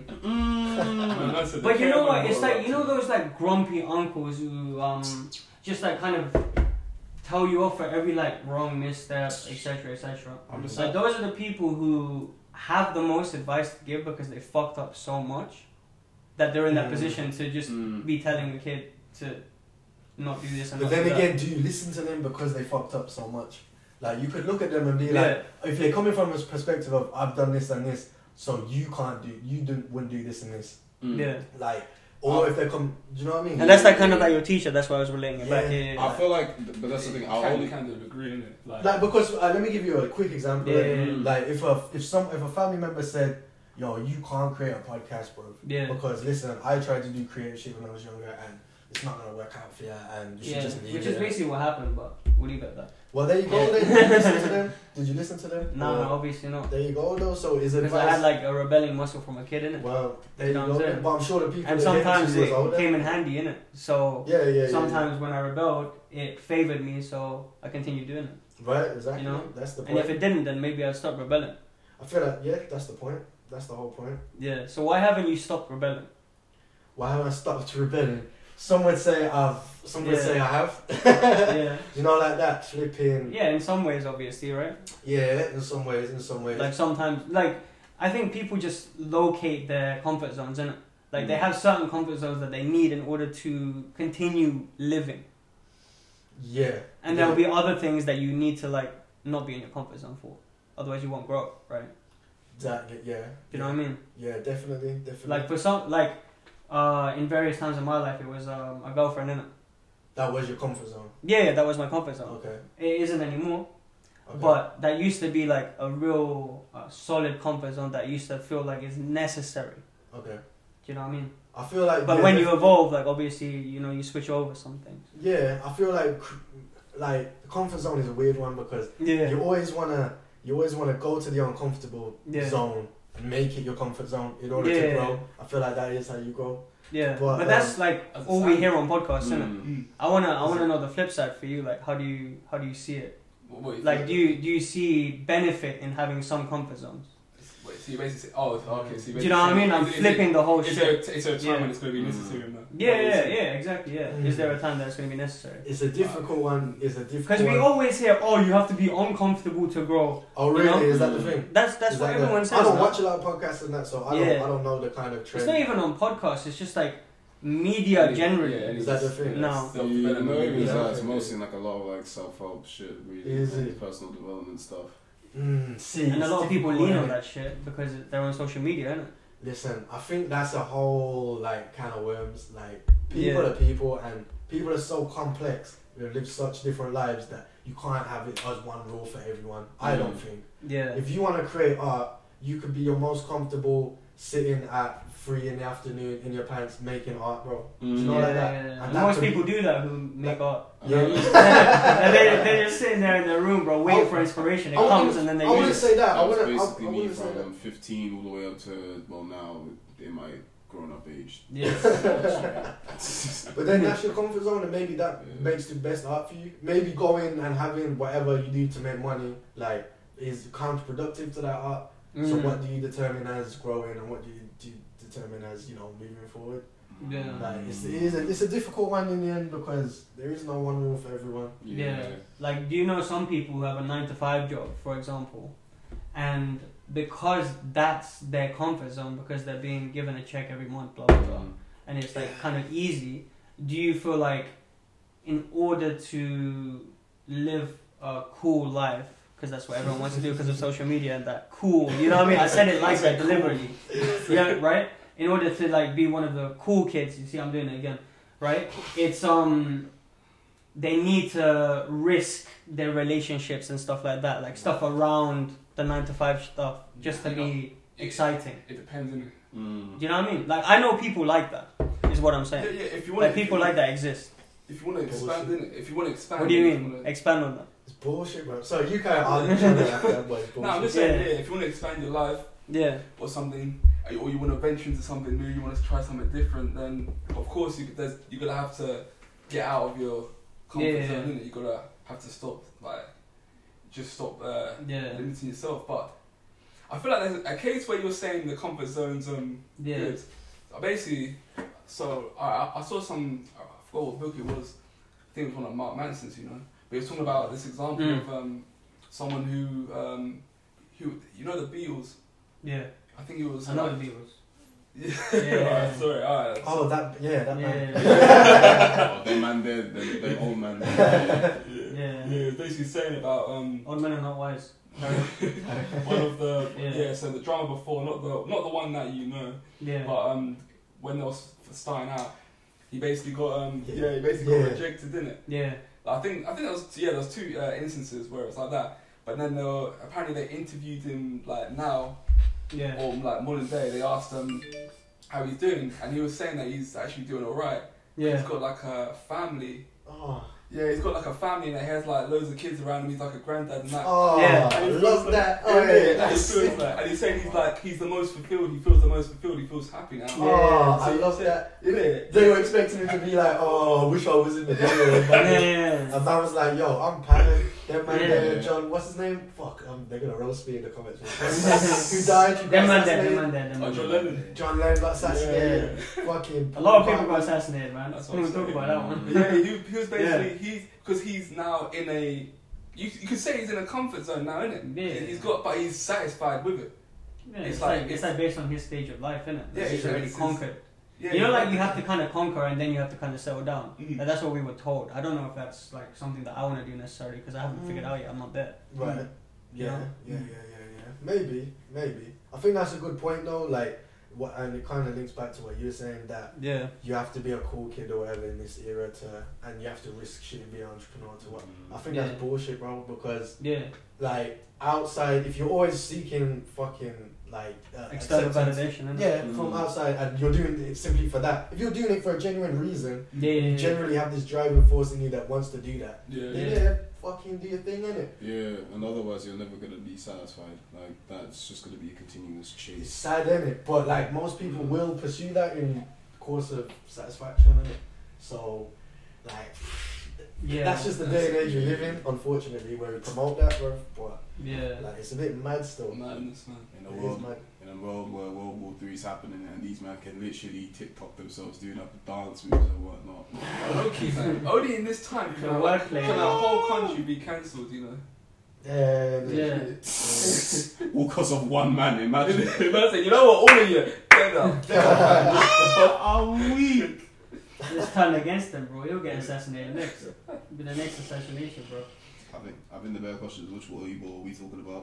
[SPEAKER 3] Man, that's a
[SPEAKER 1] But you know what?
[SPEAKER 3] terrible
[SPEAKER 1] It's like,
[SPEAKER 3] lot
[SPEAKER 1] you know
[SPEAKER 3] to-
[SPEAKER 1] those like grumpy uncles who just like kind of tell you off for every like wrong misstep, etc., etc.
[SPEAKER 4] I'm just
[SPEAKER 1] Like those are the people who have the most advice to give because they fucked up so much that they're in that position to just be telling the kid to not do this and
[SPEAKER 2] But
[SPEAKER 1] not
[SPEAKER 2] then
[SPEAKER 1] do that.
[SPEAKER 2] again, do you listen to them because they fucked up so much? Like you could look at them and be like, if they're coming from a perspective of I've done this and this, so wouldn't do this and this.
[SPEAKER 1] Yeah.
[SPEAKER 2] Like, or if they come, do you know what I mean?
[SPEAKER 1] And that's like kind of like your teacher. That's why I was relating it back.
[SPEAKER 2] Yeah.
[SPEAKER 1] Yeah.
[SPEAKER 4] I feel like, but that's the thing. I only
[SPEAKER 3] kind of agree in it.
[SPEAKER 2] Like because let me give you a quick example.
[SPEAKER 1] Yeah.
[SPEAKER 2] Like if a family member said, "Yo, you can't create a podcast, bro,"
[SPEAKER 1] Yeah.
[SPEAKER 2] because listen, I tried to do creative shit when I was younger and it's not gonna work out for you, and you should
[SPEAKER 1] Yeah,
[SPEAKER 2] just leave
[SPEAKER 1] which
[SPEAKER 2] it.
[SPEAKER 1] is basically what happened, but we'll leave it at that.
[SPEAKER 2] Well, there you go.
[SPEAKER 1] Yeah.
[SPEAKER 2] Then. Did you listen to them? Did you listen to them?
[SPEAKER 1] No,
[SPEAKER 2] Or-
[SPEAKER 1] no, obviously not.
[SPEAKER 2] There you go, though. So is
[SPEAKER 1] Because
[SPEAKER 2] advice?
[SPEAKER 1] I had like a rebelling muscle from a kid, innit?
[SPEAKER 2] Well, there you
[SPEAKER 1] You know what I'm
[SPEAKER 2] go.
[SPEAKER 1] saying?
[SPEAKER 2] Then. But I'm sure the people.
[SPEAKER 1] And
[SPEAKER 2] that listened
[SPEAKER 1] sometimes
[SPEAKER 2] to was
[SPEAKER 1] it
[SPEAKER 2] older.
[SPEAKER 1] came in handy, innit? So
[SPEAKER 2] Yeah.
[SPEAKER 1] sometimes when I rebelled, it favored me, so I continued doing it.
[SPEAKER 2] Right. Exactly.
[SPEAKER 1] You know?
[SPEAKER 2] That's the
[SPEAKER 1] And
[SPEAKER 2] point.
[SPEAKER 1] if it didn't, then maybe I'd stop rebelling.
[SPEAKER 2] I feel like that's the point. That's the whole point.
[SPEAKER 1] Yeah. So why haven't you stopped rebelling?
[SPEAKER 2] Why haven't I stopped rebelling? Some would say I've. Some would
[SPEAKER 1] Yeah.
[SPEAKER 2] say I have.
[SPEAKER 1] Yeah.
[SPEAKER 2] You know, like that flipping.
[SPEAKER 1] Yeah, in some ways, obviously, right?
[SPEAKER 2] Yeah. In some ways.
[SPEAKER 1] Like sometimes, like I think people just locate their comfort zones, innit? Like they have certain comfort zones that they need in order to continue living.
[SPEAKER 2] Yeah.
[SPEAKER 1] And there'll be other things that you need to like not be in your comfort zone for. Otherwise you won't grow, right?
[SPEAKER 2] Exactly. Yeah.
[SPEAKER 1] You know what I mean?
[SPEAKER 2] Yeah. Definitely.
[SPEAKER 1] Like for some, like in various times in my life, it was a girlfriend, innit?
[SPEAKER 2] That was your comfort zone.
[SPEAKER 1] Yeah, that was my comfort zone.
[SPEAKER 2] Okay.
[SPEAKER 1] It isn't anymore,
[SPEAKER 2] Okay.
[SPEAKER 1] but that used to be like a real solid comfort zone that used to feel like it's necessary.
[SPEAKER 2] Okay.
[SPEAKER 1] Do you know what I mean?
[SPEAKER 2] I feel like.
[SPEAKER 1] But
[SPEAKER 2] yeah,
[SPEAKER 1] when you
[SPEAKER 2] definitely.
[SPEAKER 1] evolve, like obviously, you know, you switch over some things.
[SPEAKER 2] Yeah, I feel like the comfort zone is a weird one because
[SPEAKER 1] Yeah.
[SPEAKER 2] you always wanna go to the uncomfortable
[SPEAKER 1] Yeah.
[SPEAKER 2] zone and make it your comfort zone in order
[SPEAKER 1] Yeah.
[SPEAKER 2] to grow. I feel like that is how you grow.
[SPEAKER 1] Yeah,
[SPEAKER 2] But,
[SPEAKER 1] but that's like
[SPEAKER 3] as a
[SPEAKER 1] all we
[SPEAKER 3] sign.
[SPEAKER 1] hear on podcasts, isn't it?
[SPEAKER 3] Mm.
[SPEAKER 1] I wanna know the flip side for you. Like, how do you see it?
[SPEAKER 3] Wait,
[SPEAKER 1] Like, do you see benefit in having some comfort zones?
[SPEAKER 3] Wait, so you basically say, oh, okay. So you
[SPEAKER 1] Do you know what I mean? I'm flipping the whole
[SPEAKER 3] Is
[SPEAKER 1] shit.
[SPEAKER 3] there a time
[SPEAKER 1] Yeah.
[SPEAKER 3] when it's going to be necessary or not?
[SPEAKER 1] Yeah, exactly. Yeah.
[SPEAKER 2] Mm.
[SPEAKER 1] Is there a time that's going to be necessary?
[SPEAKER 2] It's a difficult one. It's a difficult
[SPEAKER 1] Because we
[SPEAKER 2] one.
[SPEAKER 1] always hear, oh, you have to be uncomfortable to grow.
[SPEAKER 2] Oh,
[SPEAKER 1] you
[SPEAKER 2] really?
[SPEAKER 1] know?
[SPEAKER 2] Is that the thing?
[SPEAKER 1] That's
[SPEAKER 2] Is
[SPEAKER 1] what
[SPEAKER 2] that
[SPEAKER 1] everyone
[SPEAKER 2] the,
[SPEAKER 1] says.
[SPEAKER 2] I don't
[SPEAKER 1] now.
[SPEAKER 2] watch a lot of podcasts and that, so I
[SPEAKER 1] Yeah.
[SPEAKER 2] don't know the kind of trend.
[SPEAKER 1] It's not even on podcasts. It's just like media generally.
[SPEAKER 2] Is that the thing?
[SPEAKER 1] No.
[SPEAKER 4] No, even
[SPEAKER 2] Yeah.
[SPEAKER 4] that, it's mostly like a lot of like self-help shit, really.
[SPEAKER 2] Is
[SPEAKER 4] like,
[SPEAKER 2] it?
[SPEAKER 4] personal development stuff.
[SPEAKER 2] See,
[SPEAKER 1] And a
[SPEAKER 2] it's
[SPEAKER 1] lot of people
[SPEAKER 2] difficult,
[SPEAKER 1] lean on
[SPEAKER 2] innit?
[SPEAKER 1] that shit because they're on social media, innit?
[SPEAKER 2] Listen, I think that's a whole like kind of worms. Like People are people, and people are so complex. They live such different lives that you can't have it as one rule for everyone. I don't think.
[SPEAKER 1] Yeah.
[SPEAKER 2] If you want to create art, you could be your most comfortable sitting at 3 in the afternoon in your pants making art, bro. Do you know like that?
[SPEAKER 1] Yeah.
[SPEAKER 2] And
[SPEAKER 1] Most
[SPEAKER 2] could
[SPEAKER 1] people
[SPEAKER 2] be,
[SPEAKER 1] do that who make art.
[SPEAKER 2] Yeah.
[SPEAKER 1] And they're just sitting there in their room, bro, waiting for inspiration. It comes and then they
[SPEAKER 2] I wouldn't
[SPEAKER 1] use it.
[SPEAKER 2] say that. I
[SPEAKER 4] That was
[SPEAKER 2] wouldn't.
[SPEAKER 4] basically
[SPEAKER 2] I
[SPEAKER 4] me
[SPEAKER 2] wouldn't say that.
[SPEAKER 4] from 15 all the way up to, well, now in my grown-up age.
[SPEAKER 1] Yeah.
[SPEAKER 2] But then that's your comfort zone, and maybe that
[SPEAKER 4] Yeah.
[SPEAKER 2] makes the best art for you. Maybe going and having whatever you do to make money, like, is counterproductive to that art. So what do you determine as growing, and what do you determine as, you know, moving forward?
[SPEAKER 1] Yeah.
[SPEAKER 2] Like, it's a difficult one in the end, because there is no one rule for everyone.
[SPEAKER 1] Yeah. Like, do you know some people who have a 9-to-5 job, for example, and because that's their comfort zone, because they're being given a check every month, blah blah blah, and it's like kind of easy. Do you feel like, in order to live a cool life, because that's what everyone wants to do because of social media and that cool, you know what I mean? I said it like that deliberately. Yeah, right? In order to like be one of the cool kids, you see I'm doing it again, right? It's they need to risk their relationships and stuff like that, like stuff around the 9-to-5 stuff, just to be exciting.
[SPEAKER 3] It depends, innit?
[SPEAKER 1] Do you know what I mean? Like, I know people like that, is what I'm saying.
[SPEAKER 3] Yeah, if you want
[SPEAKER 1] Like, people like that exist.
[SPEAKER 3] If you want to expand, innit? If you want to expand,
[SPEAKER 1] What do you mean? Expand on that.
[SPEAKER 2] It's bullshit, bro. So you can't argue that, but it's bullshit.
[SPEAKER 3] No, I'm just saying, if you want to expand your life
[SPEAKER 1] Yeah.
[SPEAKER 3] or something, or you want to venture into something new, you want to try something different, then of course you're gonna have to get out of your comfort zone, innit? You're gonna have to stop, stop limiting yourself. But I feel like there's a case where you're saying the comfort zone's good. Basically, so I saw some, I forgot what book it was, I think it was one of Mark Manson's, you know, but he was talking about this example of someone who, you know, the Beatles.
[SPEAKER 1] Yeah.
[SPEAKER 3] I think it was.
[SPEAKER 1] I know the Beatles.
[SPEAKER 3] Yeah. Alright, sorry. Alright.
[SPEAKER 2] Oh, that man.
[SPEAKER 4] Oh, them man there, them old man there.
[SPEAKER 1] Yeah.
[SPEAKER 3] Yeah, basically saying about
[SPEAKER 1] Old men are not wise.
[SPEAKER 3] one of the so the drama before, not the one that you know, but when they was starting out, he basically got got rejected, didn't it?
[SPEAKER 1] Yeah.
[SPEAKER 3] I think there was two instances where it's like that, but then apparently they interviewed him like now, or like modern day. They asked him how he's doing, and he was saying that he's actually doing alright.
[SPEAKER 1] Yeah.
[SPEAKER 3] He's got like a family.
[SPEAKER 2] Oh.
[SPEAKER 3] Yeah, he's got like a family and he has like loads of kids around him. He's like a granddad and that.
[SPEAKER 2] Oh,
[SPEAKER 1] Yeah.
[SPEAKER 2] I love that.
[SPEAKER 3] Yeah,
[SPEAKER 2] Oh, yeah,
[SPEAKER 3] and
[SPEAKER 2] that's
[SPEAKER 3] he's saying he's the most fulfilled. He feels the most fulfilled. He feels happy now.
[SPEAKER 2] Oh,
[SPEAKER 3] So
[SPEAKER 2] I
[SPEAKER 3] he
[SPEAKER 2] love
[SPEAKER 3] said-
[SPEAKER 2] that.
[SPEAKER 3] Innit?
[SPEAKER 2] They were expecting him to be like, oh, I wish I was in the video.
[SPEAKER 1] Yeah.
[SPEAKER 2] And man was like, yo, I'm Patton. Them man
[SPEAKER 1] Yeah.
[SPEAKER 2] there, John, what's his name? Fuck, they're gonna roast me in the comments. Who died? You
[SPEAKER 1] Them
[SPEAKER 2] got
[SPEAKER 1] man
[SPEAKER 2] assassinated?
[SPEAKER 1] there.
[SPEAKER 3] Oh, John Lennon.
[SPEAKER 2] John Lennon got assassinated. Fucking.
[SPEAKER 1] A lot of people got assassinated, man.
[SPEAKER 3] That's
[SPEAKER 1] We
[SPEAKER 3] what
[SPEAKER 1] don't
[SPEAKER 3] I'm
[SPEAKER 1] talk
[SPEAKER 3] saying.
[SPEAKER 1] about that one.
[SPEAKER 3] Yeah, he was basically because he's now in a. You could say he's in a comfort zone now, isn't it?
[SPEAKER 1] Yeah.
[SPEAKER 3] But he's satisfied with it.
[SPEAKER 1] Yeah,
[SPEAKER 3] It's
[SPEAKER 1] it's
[SPEAKER 3] like-
[SPEAKER 1] like it's like based on his stage of life, innit?
[SPEAKER 3] Yeah,
[SPEAKER 1] He's already
[SPEAKER 3] it's-
[SPEAKER 1] conquered.
[SPEAKER 3] Yeah,
[SPEAKER 1] You know, like you have to kind of conquer and then you have to kind of settle down.
[SPEAKER 3] Mm.
[SPEAKER 1] Like, that's what we were told. I don't know if that's like something that I want to do necessarily because I haven't figured out yet. I'm not there.
[SPEAKER 2] Right.
[SPEAKER 1] Yeah.
[SPEAKER 2] Yeah. Maybe. I think that's a good point though. Like, and it kind of links back to what you were saying, that
[SPEAKER 1] Yeah.
[SPEAKER 2] you have to be a cool kid or whatever in this era and you have to risk shit and be an entrepreneur to what. I think
[SPEAKER 1] Yeah.
[SPEAKER 2] that's bullshit, bro. Because
[SPEAKER 1] Yeah.
[SPEAKER 2] like outside, if you're always seeking fucking like
[SPEAKER 1] External
[SPEAKER 2] acceptance,
[SPEAKER 1] validation, innit?
[SPEAKER 2] yeah, from outside, and you're doing it simply for that. If you're doing it for a genuine reason,
[SPEAKER 1] Yeah.
[SPEAKER 2] you generally have this driving force in you that wants to do that.
[SPEAKER 3] Yeah.
[SPEAKER 2] Yeah, fucking do your thing, innit?
[SPEAKER 4] Yeah, and otherwise you're never gonna be satisfied. Like that's just gonna be a continuous
[SPEAKER 2] It's
[SPEAKER 4] chase.
[SPEAKER 2] sad, innit? But like most people will pursue that in the course of satisfaction, innit? So, like,
[SPEAKER 1] Yeah.
[SPEAKER 2] that's just the day and age we live in, unfortunately, where we promote that, bro. But
[SPEAKER 1] Yeah.
[SPEAKER 2] like, it's a bit mad still.
[SPEAKER 3] Madness, man.
[SPEAKER 4] In
[SPEAKER 2] It
[SPEAKER 4] a
[SPEAKER 2] is
[SPEAKER 4] world,
[SPEAKER 2] mad.
[SPEAKER 4] in a world where World War III is happening and these men can literally TikTok themselves doing up dance moves and whatnot.
[SPEAKER 3] Low-key, man. Only in this time
[SPEAKER 1] The workplace.
[SPEAKER 3] can a whole country be cancelled, you know.
[SPEAKER 2] Yeah.
[SPEAKER 1] Yeah.
[SPEAKER 4] All because of one man, imagine.
[SPEAKER 3] Imagine, you know what, all of you, get up, man.
[SPEAKER 1] I'm weak. Just turn against them, bro. You'll get assassinated next. Be the next assassination, bro.
[SPEAKER 4] I think the better question is which war are we talking about?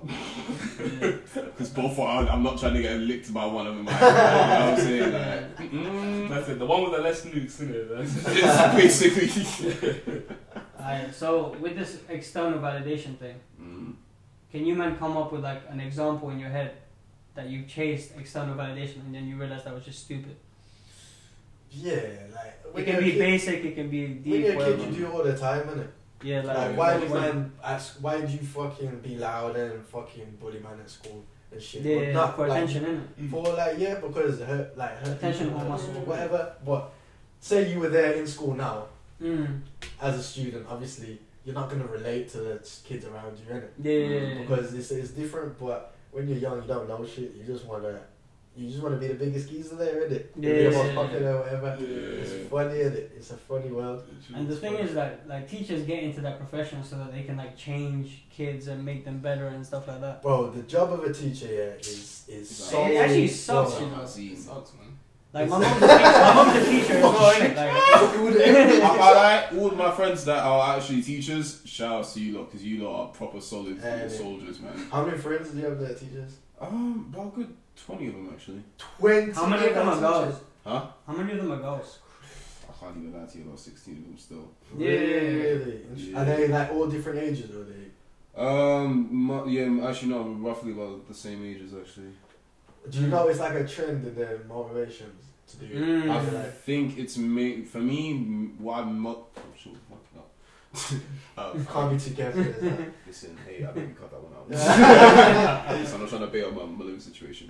[SPEAKER 1] Yeah.
[SPEAKER 4] Because both are, I'm not trying to get licked by one of them. You know what I'm saying? Like,
[SPEAKER 3] That's That's it. The one with the less nukes in it.
[SPEAKER 4] It's basically.
[SPEAKER 1] Alright, so with this external validation thing, can you man come up with like an example in your head that you've chased external validation and then you realize that was just stupid?
[SPEAKER 2] Yeah, like
[SPEAKER 1] It can be basic, it can be deep.
[SPEAKER 2] when you're a kid,
[SPEAKER 1] whatever.
[SPEAKER 2] you do it all the time, innit?
[SPEAKER 1] Yeah,
[SPEAKER 2] Like, why do man ask? Why do you fucking be loud and fucking bully man at school and shit?
[SPEAKER 1] Yeah,
[SPEAKER 2] Or not,
[SPEAKER 1] for
[SPEAKER 2] like,
[SPEAKER 1] attention, innit?
[SPEAKER 2] For like, yeah, because hurt
[SPEAKER 1] Attention
[SPEAKER 2] people,
[SPEAKER 1] or muscle.
[SPEAKER 2] whatever. But say you were there in school now
[SPEAKER 1] Mm.
[SPEAKER 2] as a student, obviously you're not gonna relate to the kids around you, innit?
[SPEAKER 1] Yeah.
[SPEAKER 2] Because it's different. But when you're young, you don't know shit. You just wanna be the biggest geezer there, innit?
[SPEAKER 1] Yeah,
[SPEAKER 2] Be the most
[SPEAKER 1] yeah,
[SPEAKER 2] popular, or whatever.
[SPEAKER 3] Yeah.
[SPEAKER 2] It's funny, innit? It's a funny world.
[SPEAKER 1] And the thing is that like teachers get into that profession so that they can like change kids and make them better and stuff like that.
[SPEAKER 2] Bro, the job of a teacher, yeah, is so.
[SPEAKER 1] It actually sucks,
[SPEAKER 2] bro.
[SPEAKER 1] you know.
[SPEAKER 3] It sucks, man.
[SPEAKER 1] Like my mom's a teacher as well, innit? Like,
[SPEAKER 4] All my friends that are actually teachers, shout out to you lot, because you lot are proper solid soldiers, man.
[SPEAKER 2] How many friends do you have that are teachers?
[SPEAKER 4] About a good 20 of them actually.
[SPEAKER 2] 20.
[SPEAKER 1] how many of them are girls?
[SPEAKER 4] Huh?
[SPEAKER 1] How many of them are girls?
[SPEAKER 4] I can't even lie to you, about 16 of them still.
[SPEAKER 1] Yeah.
[SPEAKER 2] Really?
[SPEAKER 4] Yeah.
[SPEAKER 2] Are they like all different ages, or are they?
[SPEAKER 4] Yeah, actually no, we're roughly about the same ages actually.
[SPEAKER 2] Do you know it's like a trend in their motivations to do it?
[SPEAKER 1] Mm.
[SPEAKER 4] I
[SPEAKER 2] Like,
[SPEAKER 4] think it's for me, what I'm not. Oh, sure, fuck no.
[SPEAKER 2] can't be too careful. Is that?
[SPEAKER 4] Listen, hey, I think you cut that one out. Listen, I'm not trying to bail on my living situation.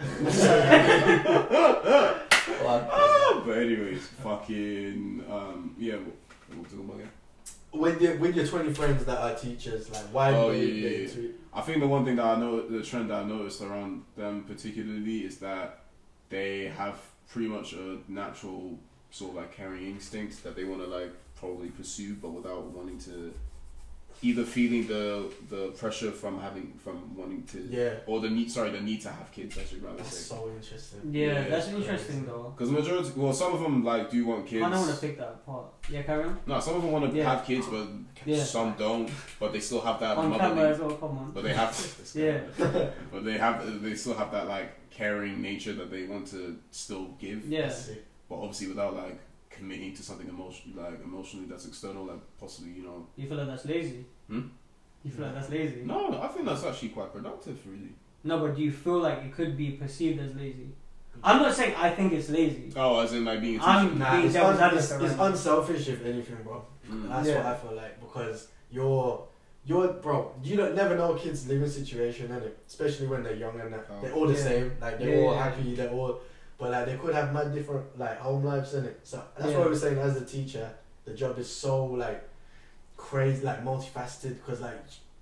[SPEAKER 4] But anyways, fucking yeah. What we're talking about again?
[SPEAKER 2] With your 20 friends that are teachers, like why do they get into it?
[SPEAKER 4] I think the one thing that I know, the trend that I noticed around them particularly is that they have pretty much a natural sort of like caring instinct that they want to like probably pursue, but without wanting to, either feeling the pressure from wanting to, or the need to have kids. I should rather
[SPEAKER 2] That's
[SPEAKER 4] say.
[SPEAKER 2] so interesting.
[SPEAKER 1] Yeah, that's interesting though.
[SPEAKER 4] Because majority, well, some of them like do want kids.
[SPEAKER 1] I don't want to pick that apart. Yeah, carry on.
[SPEAKER 4] No, some of them want to have kids, but some don't. But they still have that
[SPEAKER 1] On
[SPEAKER 4] motherly.
[SPEAKER 1] camera as well, come on.
[SPEAKER 4] But they have,
[SPEAKER 1] Yeah.
[SPEAKER 4] but they still have that like caring nature that they want to still give.
[SPEAKER 1] Yeah.
[SPEAKER 4] But obviously without like committing to something emotionally that's external, like possibly, you know.
[SPEAKER 1] You feel like that's lazy?
[SPEAKER 4] Hmm?
[SPEAKER 1] You feel like that's lazy?
[SPEAKER 4] No, I think that's actually quite productive, really.
[SPEAKER 1] No, but do you feel like it could be perceived as lazy? I'm not saying I think it's lazy.
[SPEAKER 4] Oh, as in like being a teacher.
[SPEAKER 1] I'm being
[SPEAKER 2] It's
[SPEAKER 1] devil's advocate.
[SPEAKER 2] it's unselfish if anything, bro. That's what I feel like, because you're bro. You don't never know a kid's living situation, innit? Especially when they're young and that. They're all the same. Like they're all happy. They're all, but like they could have mad different like home lives, innit? So that's what I was saying. As a teacher, the job is so like crazy, like multifaceted, because like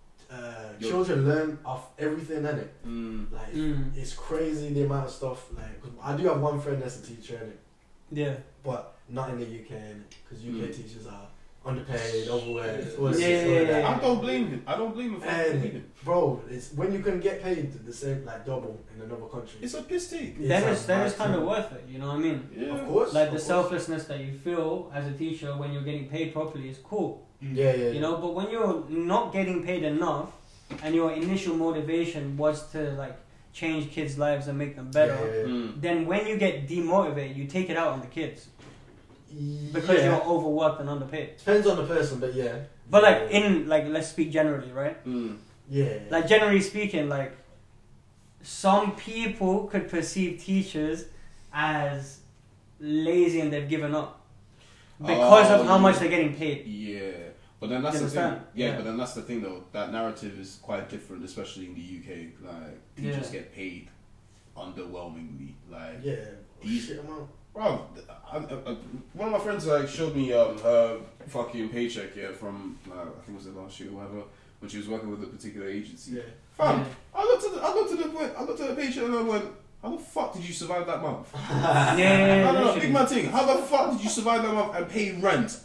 [SPEAKER 2] children learn off everything, innit? Like it's crazy the amount of stuff. Like 'cause I do have one friend that's a teacher, innit?
[SPEAKER 1] Yeah.
[SPEAKER 2] But not in the UK, innit? Because UK teachers are underpaid, overworked.
[SPEAKER 1] Yeah.
[SPEAKER 4] I don't blame him. I don't blame him for leaving.
[SPEAKER 2] Bro, it's when you can get paid the same, like double in another country.
[SPEAKER 4] It's a piss take.
[SPEAKER 1] That is kind of worth it. You know what I mean?
[SPEAKER 4] Yeah.
[SPEAKER 2] Of course.
[SPEAKER 1] Like the selflessness that you feel as a teacher when you're getting paid properly is cool.
[SPEAKER 2] Yeah.
[SPEAKER 1] You know, but when you're not getting paid enough, and your initial motivation was to like change kids' lives and make them better, then when you get demotivated, you take it out on the kids because you're overworked and underpaid.
[SPEAKER 2] Depends on the person, but yeah.
[SPEAKER 1] But like let's speak generally, right?
[SPEAKER 2] Yeah.
[SPEAKER 1] Like generally speaking, like some people could perceive teachers as lazy and they've given up because of how much they're getting paid.
[SPEAKER 4] Yeah. But then that's the thing.
[SPEAKER 1] understand?
[SPEAKER 4] But then that's the thing though. That narrative is quite different, especially in the UK. Like teachers get paid underwhelmingly. Like these
[SPEAKER 2] shit amount.
[SPEAKER 4] Bro, one of my friends like showed me her fucking paycheck from I think it was the last year or whatever, when she was working with a particular agency.
[SPEAKER 2] Yeah.
[SPEAKER 4] Fam, I looked at the paycheck and I went, how the fuck did you survive that month? No, big man thing. How the fuck did you survive that month and pay rent?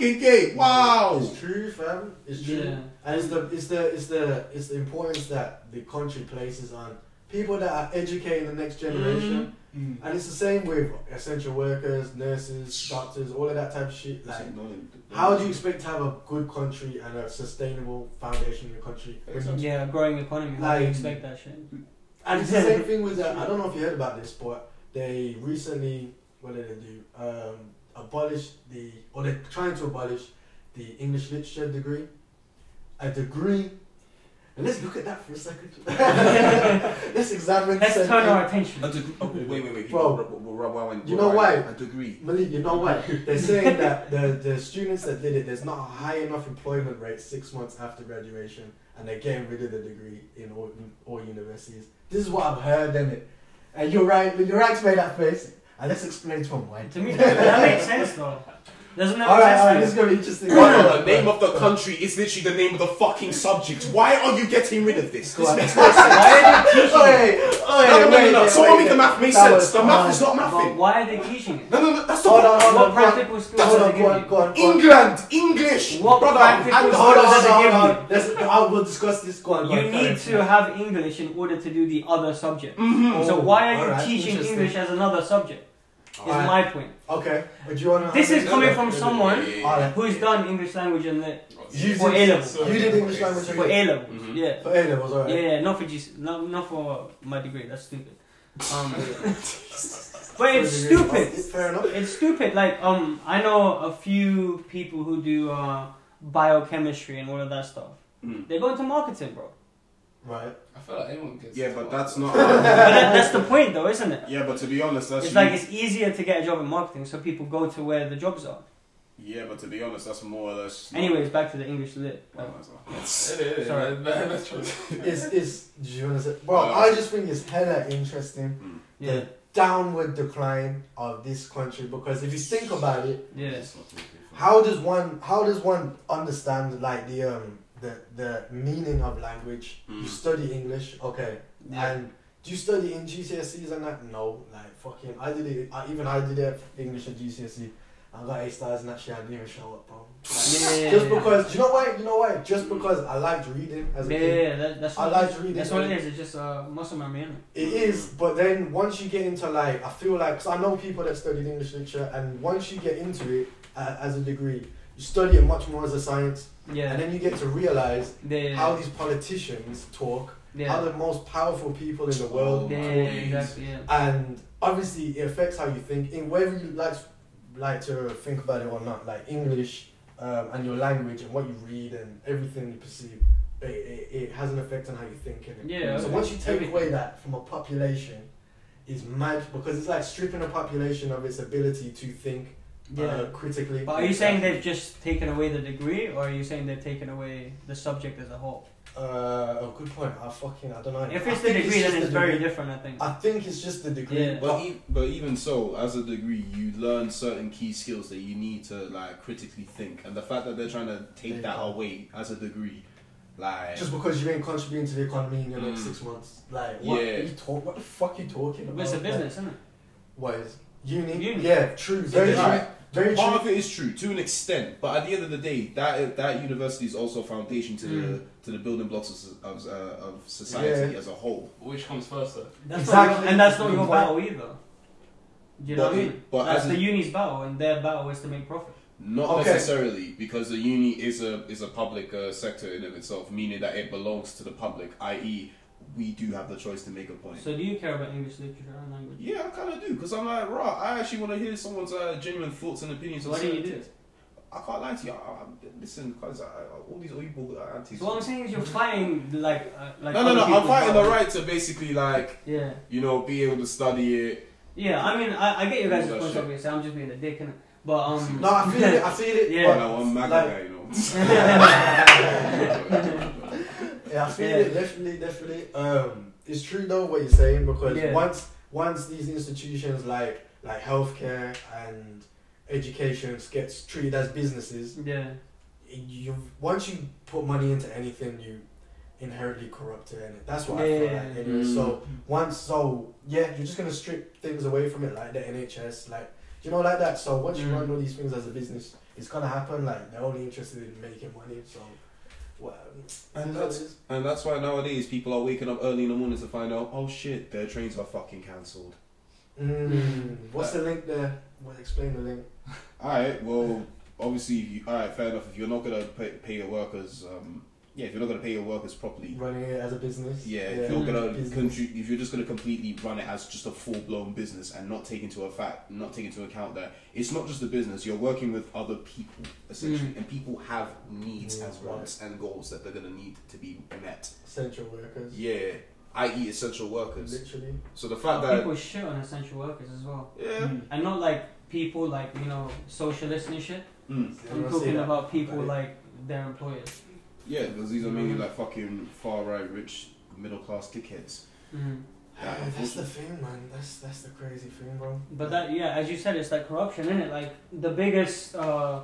[SPEAKER 4] Wow.
[SPEAKER 2] It's true, fam. It's true.
[SPEAKER 1] Yeah.
[SPEAKER 2] And it's the importance that the country places on people that are educating the next generation. And it's the same with essential workers, nurses, doctors, all of that type of shit. Like, how do you expect to have a good country and a sustainable foundation in your country?
[SPEAKER 1] Yeah, a growing economy. How do you expect that shit?
[SPEAKER 2] And it's the same thing with I don't know if you heard about this, but they recently what did they do? They're trying to abolish the English literature degree. A degree. And let's look at that for a second. Let's examine.
[SPEAKER 1] Let's turn our attention.
[SPEAKER 4] Wait.
[SPEAKER 2] Bro, you know why?
[SPEAKER 4] A degree.
[SPEAKER 2] Malik, you know why? They're saying that the students that did it, there's not a high enough employment rate 6 months after graduation, and they're getting rid of the degree in all universities. This is what I've heard, innit? And you're right to make that face. And let's explain to them why.
[SPEAKER 1] To me, that makes sense though. Doesn't that make
[SPEAKER 2] Alright,
[SPEAKER 1] sense?
[SPEAKER 2] this is gonna be interesting.
[SPEAKER 4] The name of the country is literally the name of the fucking subject. Why are you getting rid of this? This makes no sense.
[SPEAKER 1] Why are they teaching it?
[SPEAKER 4] No. Someone make the math make sense. The math is not
[SPEAKER 1] But
[SPEAKER 4] mathing.
[SPEAKER 1] why are they teaching it?
[SPEAKER 4] No, that's
[SPEAKER 2] Hold
[SPEAKER 4] not.
[SPEAKER 2] on,
[SPEAKER 1] What practical skills
[SPEAKER 2] Hold
[SPEAKER 1] are
[SPEAKER 2] on,
[SPEAKER 1] they
[SPEAKER 2] go
[SPEAKER 1] giving
[SPEAKER 2] on,
[SPEAKER 1] you?
[SPEAKER 2] go on.
[SPEAKER 4] England, English,
[SPEAKER 1] What
[SPEAKER 4] brother.
[SPEAKER 1] practical
[SPEAKER 4] And
[SPEAKER 1] skills
[SPEAKER 2] Hold on,
[SPEAKER 1] does it
[SPEAKER 2] hold
[SPEAKER 1] give
[SPEAKER 2] on.
[SPEAKER 1] you?
[SPEAKER 2] I will discuss this. Go on,
[SPEAKER 1] You need to have English in order to do the other subject.
[SPEAKER 4] Mhm.
[SPEAKER 1] So why are you
[SPEAKER 2] Alright,
[SPEAKER 1] teaching
[SPEAKER 2] interesting.
[SPEAKER 1] English as another subject? Is
[SPEAKER 2] Alright.
[SPEAKER 1] my point.
[SPEAKER 2] Okay, but do you wanna?
[SPEAKER 1] This is coming from someone
[SPEAKER 2] Alright.
[SPEAKER 1] who's done English language and lit
[SPEAKER 2] You
[SPEAKER 1] for
[SPEAKER 2] did-
[SPEAKER 1] A levels.
[SPEAKER 2] You did English language
[SPEAKER 1] For A levels,
[SPEAKER 4] Mhm.
[SPEAKER 1] yeah.
[SPEAKER 2] for A levels, alright.
[SPEAKER 1] Yeah, not for not for my degree. That's stupid. But it's stupid.
[SPEAKER 2] Fair enough.
[SPEAKER 1] It's stupid. Like I know a few people who do biochemistry and all of that stuff.
[SPEAKER 4] Mm.
[SPEAKER 1] They go into marketing, bro.
[SPEAKER 2] Right.
[SPEAKER 3] I feel like anyone gets.
[SPEAKER 4] Yeah, but that's not.
[SPEAKER 1] But that's the point, though, isn't it?
[SPEAKER 4] Yeah, but to be honest, that's.
[SPEAKER 1] It's like it's easier to get a job in marketing, so people go to where the jobs are.
[SPEAKER 4] Yeah, but to be honest, that's more or less.
[SPEAKER 1] Anyways, back to the English lit.
[SPEAKER 4] Oh, that's not-
[SPEAKER 3] It is.
[SPEAKER 1] Sorry.
[SPEAKER 3] That's true.
[SPEAKER 2] It's. Do you wanna say? Bro, I just think it's hella interesting.
[SPEAKER 1] Yeah,
[SPEAKER 2] The downward decline of this country, because if you think about it,
[SPEAKER 1] yeah.
[SPEAKER 4] That's not too different.
[SPEAKER 2] how does one understand like the meaning of language? You study English, okay,
[SPEAKER 1] Yeah.
[SPEAKER 2] and do you study in GCSEs and that? No, like fucking, I did it. I did it English at GCSE. I got A stars and that shit. I didn't even show up, bro.
[SPEAKER 1] Yeah.
[SPEAKER 2] Just because, you know why? Just because I liked reading as a kid.
[SPEAKER 1] Yeah, that's
[SPEAKER 2] I
[SPEAKER 1] what
[SPEAKER 2] like reading.
[SPEAKER 1] That's what it is. It's just muscle memory, isn't it?
[SPEAKER 2] It is, but then once you get into like, I feel like, because I know people that studied English literature, and once you get into it as a degree, you study it much more as a science,
[SPEAKER 1] Yeah.
[SPEAKER 2] and then you get to realize
[SPEAKER 1] Yeah.
[SPEAKER 2] how these politicians talk,
[SPEAKER 1] Yeah.
[SPEAKER 2] how the most powerful people in the world
[SPEAKER 1] Yeah,
[SPEAKER 2] talk,
[SPEAKER 1] exactly. Yeah.
[SPEAKER 2] and obviously it affects how you think, in whether you like to think about it or not. Like English and your language and what you read and everything you perceive, it has an effect on how you think. Innit?
[SPEAKER 1] Yeah.
[SPEAKER 2] So once you take away that from a population, it's mad, because it's like stripping a population of its ability to think
[SPEAKER 1] Yeah.
[SPEAKER 2] critically.
[SPEAKER 1] But are you saying they've just taken away the degree, or are you saying they've taken away the subject as a whole?
[SPEAKER 2] A good point. I don't know.
[SPEAKER 1] If
[SPEAKER 2] I
[SPEAKER 1] it's the
[SPEAKER 2] think
[SPEAKER 1] degree,
[SPEAKER 2] just
[SPEAKER 1] then it's
[SPEAKER 2] the
[SPEAKER 1] very
[SPEAKER 2] degree.
[SPEAKER 1] different, I think.
[SPEAKER 2] I think it's just the degree.
[SPEAKER 1] Yeah.
[SPEAKER 4] But even so, as a degree, you learn certain key skills that you need to like critically think, and the fact that they're trying to take that away as a degree, like
[SPEAKER 2] Just because you ain't contributing to the economy in your next 6 months, like what?
[SPEAKER 4] Yeah.
[SPEAKER 2] What the fuck you talking about?
[SPEAKER 1] But it's a
[SPEAKER 2] Like,
[SPEAKER 1] business, isn't it?
[SPEAKER 2] what is uni?
[SPEAKER 1] Uni.
[SPEAKER 2] Yeah, true. Very
[SPEAKER 4] Right.
[SPEAKER 2] true. Very
[SPEAKER 4] part
[SPEAKER 2] true.
[SPEAKER 4] of it is true to an extent, but at the end of the day, that university is also a foundation to the building blocks of society
[SPEAKER 2] Yeah.
[SPEAKER 4] as a whole.
[SPEAKER 3] Which comes first, though?
[SPEAKER 1] That's
[SPEAKER 2] Exactly.
[SPEAKER 1] not, and that's not your
[SPEAKER 2] Good
[SPEAKER 1] battle either. Do you know what I mean?
[SPEAKER 4] But
[SPEAKER 1] That's
[SPEAKER 4] as
[SPEAKER 1] the
[SPEAKER 4] a-
[SPEAKER 1] uni's battle, and their battle is to make profit.
[SPEAKER 4] Not
[SPEAKER 2] Okay.
[SPEAKER 4] necessarily, because the uni is a public sector in of itself, meaning that it belongs to the public. I.e., we do have the choice to make a point.
[SPEAKER 1] So do you care about English literature and language?
[SPEAKER 4] Yeah, I kind of do, because I'm like, right, I actually want to hear someone's genuine thoughts and opinions.
[SPEAKER 1] So why
[SPEAKER 4] on
[SPEAKER 1] do you
[SPEAKER 4] certain
[SPEAKER 1] do
[SPEAKER 4] things.
[SPEAKER 1] it?
[SPEAKER 4] I can't lie to you. Listen, because all these Oyibo antis.
[SPEAKER 1] So what I'm saying is you're fighting like
[SPEAKER 4] No,
[SPEAKER 1] other
[SPEAKER 4] I'm
[SPEAKER 1] people's
[SPEAKER 4] fighting the
[SPEAKER 1] battles.
[SPEAKER 4] right to basically like,
[SPEAKER 1] Yeah.
[SPEAKER 4] be able to study it.
[SPEAKER 1] Yeah, I mean, I get you guys'
[SPEAKER 4] All that
[SPEAKER 1] point
[SPEAKER 4] shit.
[SPEAKER 1] of view, so I'm just being a dick, innit? But,
[SPEAKER 2] No, I feel it. I feel it.
[SPEAKER 1] Yeah.
[SPEAKER 2] but,
[SPEAKER 4] No, I'm mad
[SPEAKER 2] like-
[SPEAKER 4] guy, you know.
[SPEAKER 2] Yeah, I feel
[SPEAKER 1] Yeah.
[SPEAKER 2] it. Definitely. It's true though what you're saying, because
[SPEAKER 1] Yeah.
[SPEAKER 2] once these institutions like healthcare and education gets treated as businesses,
[SPEAKER 1] yeah.
[SPEAKER 2] once you put money into anything, you inherently corrupt it, and that's what I
[SPEAKER 1] Yeah.
[SPEAKER 2] feel like. Anyway, so you're just gonna strip things away from it, like the NHS, like like that. So once you run all these things as a business, it's gonna happen. Like they're only interested in making money. So, well,
[SPEAKER 4] And that's why nowadays people are waking up early in the morning to find out, oh shit, their trains are fucking cancelled.
[SPEAKER 2] What's the link there? Well, explain the link.
[SPEAKER 4] Alright, well, obviously, alright, fair enough. If you're not gonna pay your workers if you're not gonna pay your workers properly,
[SPEAKER 2] running it as a business.
[SPEAKER 4] if you're gonna
[SPEAKER 2] business.
[SPEAKER 4] if you're just gonna completely run it as just a full blown business and not take into account that it's not just a business, you're working with other people essentially, and people have needs as wants and goals that they're gonna need to be met.
[SPEAKER 2] Essential workers.
[SPEAKER 4] Yeah, i.e. essential workers.
[SPEAKER 2] Literally.
[SPEAKER 4] So the fact that
[SPEAKER 1] people shit on essential workers as well.
[SPEAKER 4] yeah,
[SPEAKER 1] And not like people like, you know, socialists and shit. I'm
[SPEAKER 2] Everyone see
[SPEAKER 1] talking
[SPEAKER 2] that.
[SPEAKER 1] about people like their employers.
[SPEAKER 4] yeah, because these are mainly like fucking far right, rich, middle class dickheads.
[SPEAKER 2] Yeah, that's the thing, man. That's the crazy thing, bro.
[SPEAKER 1] But that, as you said, it's like corruption, isn't it? Like the biggest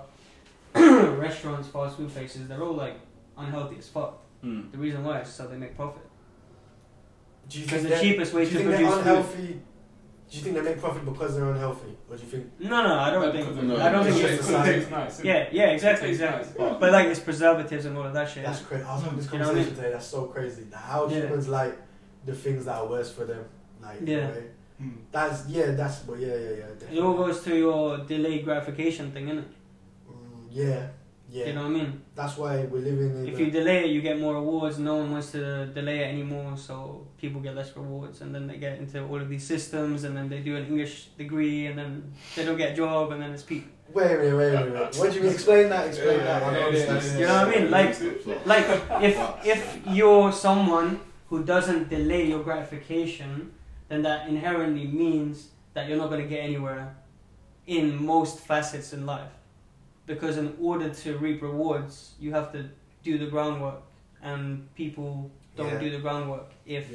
[SPEAKER 1] restaurants, fast food places, they're all like unhealthy as fuck. The reason why is so they make profit.
[SPEAKER 2] Do you
[SPEAKER 1] Because
[SPEAKER 2] think
[SPEAKER 1] the cheapest way
[SPEAKER 2] do you
[SPEAKER 1] to
[SPEAKER 2] think
[SPEAKER 1] produce
[SPEAKER 2] they're
[SPEAKER 1] food.
[SPEAKER 2] unhealthy? Do you think they make profit because they're unhealthy, or do you think?
[SPEAKER 1] No, I don't think.
[SPEAKER 4] no,
[SPEAKER 1] I don't think
[SPEAKER 2] it's
[SPEAKER 1] it's.
[SPEAKER 2] just
[SPEAKER 3] Because it tastes nice.
[SPEAKER 1] Yeah, exactly. But like it's preservatives and all of that shit.
[SPEAKER 2] That's crazy. I was having this
[SPEAKER 1] You know what I
[SPEAKER 2] conversation today. That's so crazy. How humans like the things that are worse for them. Like in a way. That's definitely.
[SPEAKER 1] It all goes to your delayed gratification thing, innit?
[SPEAKER 2] Yeah.
[SPEAKER 1] You know what I mean?
[SPEAKER 2] That's why we're living in.
[SPEAKER 1] If you delay it, you get more rewards. No one wants to delay it anymore, so people get less rewards, and then they get into all of these systems, and then they do an English degree, and then they don't get a job, and then it's peak.
[SPEAKER 2] Wait a minute. What do you mean? Explain that. I don't understand.
[SPEAKER 1] You know what I mean? Like if you're someone who doesn't delay your gratification, then that inherently means that you're not going to get anywhere in most facets in life. Because in order to reap rewards, you have to do the groundwork, and people don't do the groundwork if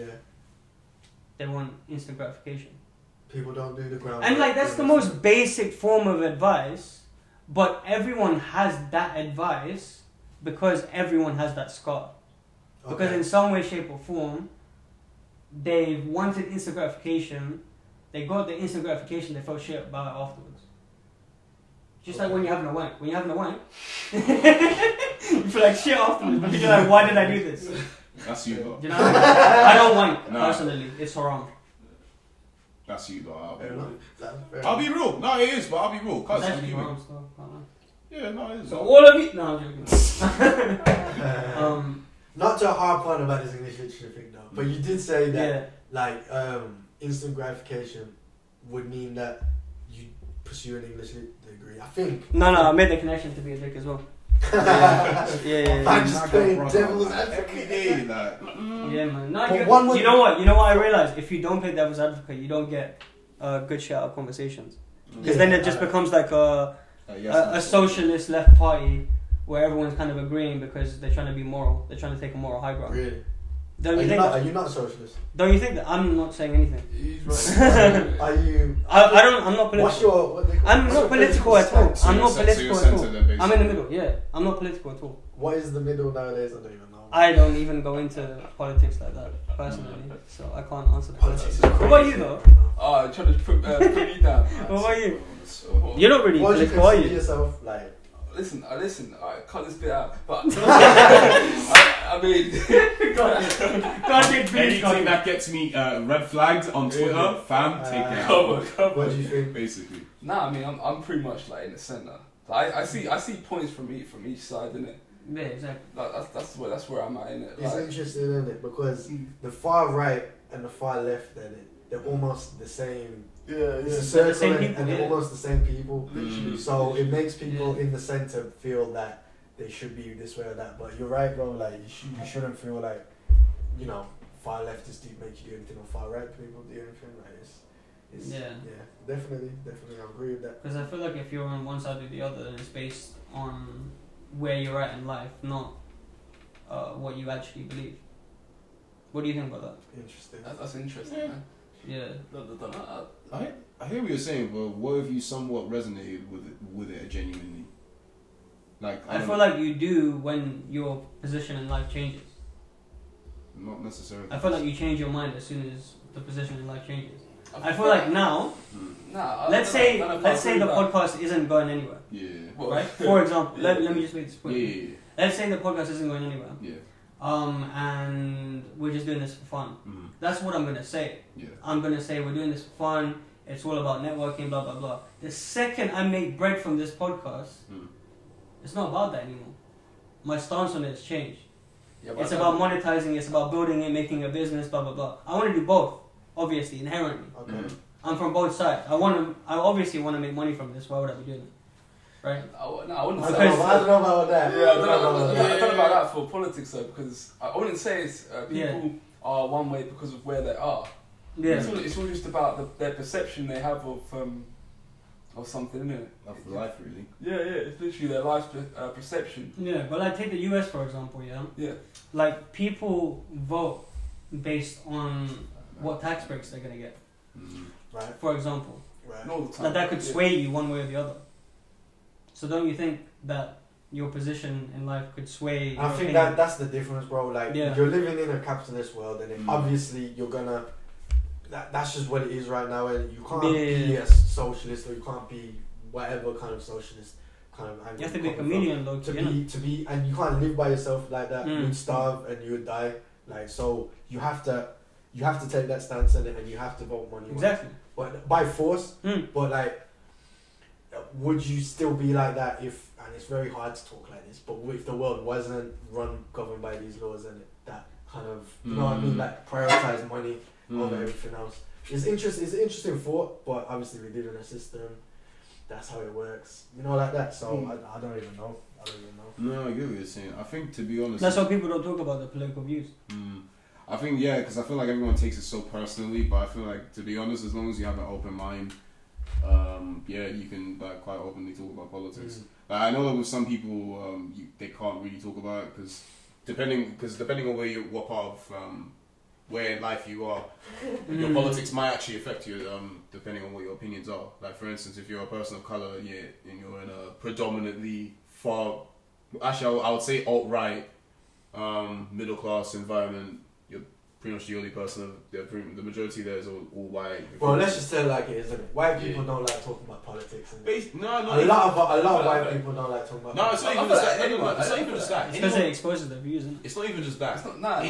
[SPEAKER 1] they want instant gratification.
[SPEAKER 2] People don't do the groundwork.
[SPEAKER 1] And like that's the most basic form of advice, but everyone has that advice because everyone has that scar. Because in some way, shape or form, they wanted instant gratification, they got the instant gratification, they felt shit about it afterwards. Just like when you're having a wank. When you're having a wank, you feel like shit afterwards because you're like, why did I do this?
[SPEAKER 4] That's you, though.
[SPEAKER 1] You know what I mean? I don't wank,
[SPEAKER 4] Nah.
[SPEAKER 1] personally. It's haram.
[SPEAKER 4] That's you, though. I'll be
[SPEAKER 2] Fair
[SPEAKER 4] real.
[SPEAKER 2] enough.
[SPEAKER 4] I'll be real. No, it is, but I'll be real.
[SPEAKER 1] It's
[SPEAKER 4] Cause
[SPEAKER 1] actually haram still. Can't lie.
[SPEAKER 4] yeah, no, it is.
[SPEAKER 1] So all of it? No, I'm joking.
[SPEAKER 2] Not to harp on about this English literature thing though, but you did say that
[SPEAKER 1] Yeah.
[SPEAKER 2] like instant gratification would mean that you pursue an English degree. I think.
[SPEAKER 1] No, I made the connection to be a dick as well. Yeah.
[SPEAKER 2] I'm just playing devil's
[SPEAKER 4] every
[SPEAKER 2] advocate.
[SPEAKER 4] day, like.
[SPEAKER 1] Yeah, man. No,
[SPEAKER 2] But
[SPEAKER 1] you,
[SPEAKER 2] one would-
[SPEAKER 1] you know what? You know what I realized? If you don't play devil's advocate, you don't get good shit out of conversations. Because then it just becomes like a socialist left party where everyone's kind of agreeing because they're trying to be moral. They're trying to take a moral high ground.
[SPEAKER 2] Really?
[SPEAKER 1] Don't
[SPEAKER 2] Are
[SPEAKER 1] you
[SPEAKER 2] you
[SPEAKER 1] think
[SPEAKER 2] not?
[SPEAKER 1] that?
[SPEAKER 2] Are you not a socialist?
[SPEAKER 1] Don't you think that? I'm not saying anything.
[SPEAKER 3] He's right.
[SPEAKER 2] Are you?
[SPEAKER 1] I'm not political.
[SPEAKER 2] What's your? What they call-
[SPEAKER 1] I'm
[SPEAKER 2] what's
[SPEAKER 1] not
[SPEAKER 2] your
[SPEAKER 1] political at all.
[SPEAKER 2] stance?
[SPEAKER 1] I'm not
[SPEAKER 4] So
[SPEAKER 1] political
[SPEAKER 4] you're
[SPEAKER 1] at all.
[SPEAKER 4] centered then, basically.
[SPEAKER 1] I'm in the middle. Yeah, I'm not political at all.
[SPEAKER 2] What is the middle nowadays? I don't even know.
[SPEAKER 1] I don't even go into politics like that personally, so I can't answer the
[SPEAKER 2] Politics
[SPEAKER 1] question.
[SPEAKER 2] is
[SPEAKER 1] What about you though?
[SPEAKER 3] Oh, I'm trying to put me down.
[SPEAKER 1] What about you?
[SPEAKER 4] So,
[SPEAKER 1] You're not really
[SPEAKER 2] What do you
[SPEAKER 1] political, are
[SPEAKER 2] consider
[SPEAKER 1] you?
[SPEAKER 2] yourself like?
[SPEAKER 3] Listen. Alright, cut this bit out. But I mean,
[SPEAKER 1] God, please,
[SPEAKER 4] anything that gets me red flagged on Twitter, fam, take it out.
[SPEAKER 2] What do you think?
[SPEAKER 4] Basically.
[SPEAKER 3] nah. I mean, I'm pretty much like in the center. Like, I see points from each side, innit?
[SPEAKER 1] Yeah, exactly.
[SPEAKER 3] Like, that's where I'm at, innit?
[SPEAKER 2] It's
[SPEAKER 3] Like,
[SPEAKER 2] interesting, isn't it? Because the far right and the far left, they're almost the same.
[SPEAKER 3] yeah,
[SPEAKER 2] It's a
[SPEAKER 1] They're the
[SPEAKER 2] circle
[SPEAKER 1] same
[SPEAKER 2] and,
[SPEAKER 1] people,
[SPEAKER 2] and they're
[SPEAKER 1] yeah.
[SPEAKER 2] almost the same people.
[SPEAKER 4] Literally.
[SPEAKER 2] So it makes people
[SPEAKER 1] Yeah.
[SPEAKER 2] in the center feel that they should be this way or that. But you're right, bro. Like you shouldn't feel like, you know, far leftists do make you do anything, or far right people do anything. Like it's
[SPEAKER 1] Yeah.
[SPEAKER 2] definitely, I agree with that.
[SPEAKER 1] Because I feel like if you're on one side or the other, then it's based on where you're at in life, not what you actually believe. What do you think about that?
[SPEAKER 2] Interesting.
[SPEAKER 3] that's interesting,
[SPEAKER 4] Yeah.
[SPEAKER 3] man.
[SPEAKER 1] Yeah.
[SPEAKER 4] I hear what you're saying, but what if you somewhat resonated with it genuinely? Like
[SPEAKER 1] I feel like you do when your position in life changes.
[SPEAKER 4] not necessarily.
[SPEAKER 1] I feel like you change your mind as soon as the position in life changes. I feel like now,
[SPEAKER 3] Nah.
[SPEAKER 1] let's say the podcast isn't going anywhere,
[SPEAKER 4] Yeah.
[SPEAKER 1] right? For example,
[SPEAKER 4] Yeah.
[SPEAKER 1] let me just make this point.
[SPEAKER 4] Yeah.
[SPEAKER 1] Let's say the podcast isn't going anywhere,
[SPEAKER 4] Yeah.
[SPEAKER 1] and we're just doing this for fun.
[SPEAKER 4] Mm.
[SPEAKER 1] That's what I'm gonna say.
[SPEAKER 4] Yeah.
[SPEAKER 1] I'm gonna say we're doing this for fun. It's all about networking, blah blah blah. The second I make bread from this podcast,
[SPEAKER 4] Mm.
[SPEAKER 1] it's not about that anymore. My stance on it has changed.
[SPEAKER 3] Yeah,
[SPEAKER 1] It's about monetizing. It's about building it, making a business, blah blah blah. I want to do both, obviously, inherently.
[SPEAKER 2] Okay.
[SPEAKER 1] I'm from both sides. I obviously want to make money from this. Why would I be doing it? Right?
[SPEAKER 3] I wouldn't
[SPEAKER 2] I
[SPEAKER 3] say.
[SPEAKER 2] don't know about that.
[SPEAKER 3] Yeah, I don't know about that for politics though, because I wouldn't say it's people are one way because of where they are.
[SPEAKER 1] Yeah.
[SPEAKER 3] It's all just about their perception they have of something, isn't it?
[SPEAKER 4] Of life, really.
[SPEAKER 3] Yeah, it's literally their life perception.
[SPEAKER 1] Yeah, but like take the US for example,
[SPEAKER 3] Yeah.
[SPEAKER 1] Like people vote based on what tax breaks they're gonna get.
[SPEAKER 2] Right.
[SPEAKER 1] For example,
[SPEAKER 2] Right.
[SPEAKER 3] All the time.
[SPEAKER 1] that could sway you one way or the other. So don't you think that your position in life could sway?
[SPEAKER 2] I
[SPEAKER 1] your
[SPEAKER 2] think
[SPEAKER 1] opinion?
[SPEAKER 2] that's the difference, bro. Like you're living in a capitalist world, and then obviously you're gonna. That's just what it is right now. And you can't be a socialist, or you can't be whatever kind of socialist kind of.
[SPEAKER 1] You have to be a chameleon, though.
[SPEAKER 2] To be, and you can't live by yourself like that. You would starve and you would die. Like so, you have to take that stance in it, and you have to vote money.
[SPEAKER 1] Exactly.
[SPEAKER 2] But by force. But like, would you still be like that if? And it's very hard to talk like this. But if the world wasn't governed by these laws and that kind of, you know what I mean, like prioritize money over everything else. It's interesting. It's an interesting thought, but obviously we live in a system. That's how it works, you know, like that. So I don't even know.
[SPEAKER 4] No, I get what you're saying. I think, to be honest,
[SPEAKER 1] that's why people don't talk about the political views.
[SPEAKER 4] I think because I feel like everyone takes it so personally. But I feel like, to be honest, as long as you have an open mind, you can like quite openly talk about politics. Like, I know that with some people, they can't really talk about it because depending on what part of where in life you are, your politics might actually affect you, depending on what your opinions are. Like, for instance, if you're a person of colour, and you're in a predominantly I would say alt-right, middle class environment, you're pretty much the only person. The majority there is all white.
[SPEAKER 2] Well, let's just say it like it is, isn't it? White people don't like talking about politics.
[SPEAKER 4] No,
[SPEAKER 2] a lot of white people don't like talking about.
[SPEAKER 4] No, it's not even just that. It's not even just that.
[SPEAKER 1] It's because it exposes their views, isn't it?
[SPEAKER 4] It's not even just that.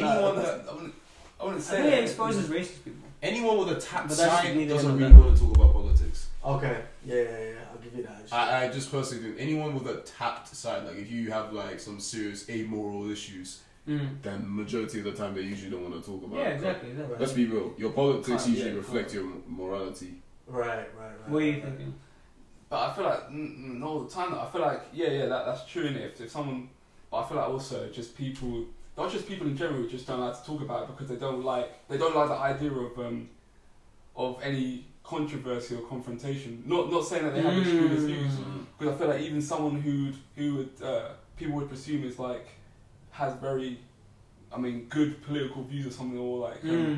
[SPEAKER 3] I wouldn't say
[SPEAKER 1] I think it exposes racist people.
[SPEAKER 4] Anyone with a tapped
[SPEAKER 1] But that's
[SPEAKER 4] side
[SPEAKER 1] neither
[SPEAKER 4] doesn't
[SPEAKER 1] here
[SPEAKER 4] really
[SPEAKER 1] nor
[SPEAKER 4] want to talk about politics.
[SPEAKER 2] Okay, yeah, I'll give you that.
[SPEAKER 4] I just personally think anyone with a tapped side, like if you have like some serious amoral issues, then the majority of the time they usually don't want to talk about it.
[SPEAKER 1] Yeah, exactly.
[SPEAKER 4] Let's be real. Your politics usually reflect your morality.
[SPEAKER 2] Right.
[SPEAKER 1] What are you thinking?
[SPEAKER 3] But I feel like all the time. I feel like that's true in it. If someone, but I feel like also just people, not just people in general, just don't like to talk about it because they don't like the idea of any controversy or confrontation. Not saying that they have extremist views, because I feel like even someone who would people would presume is like has very, good political views or something, or like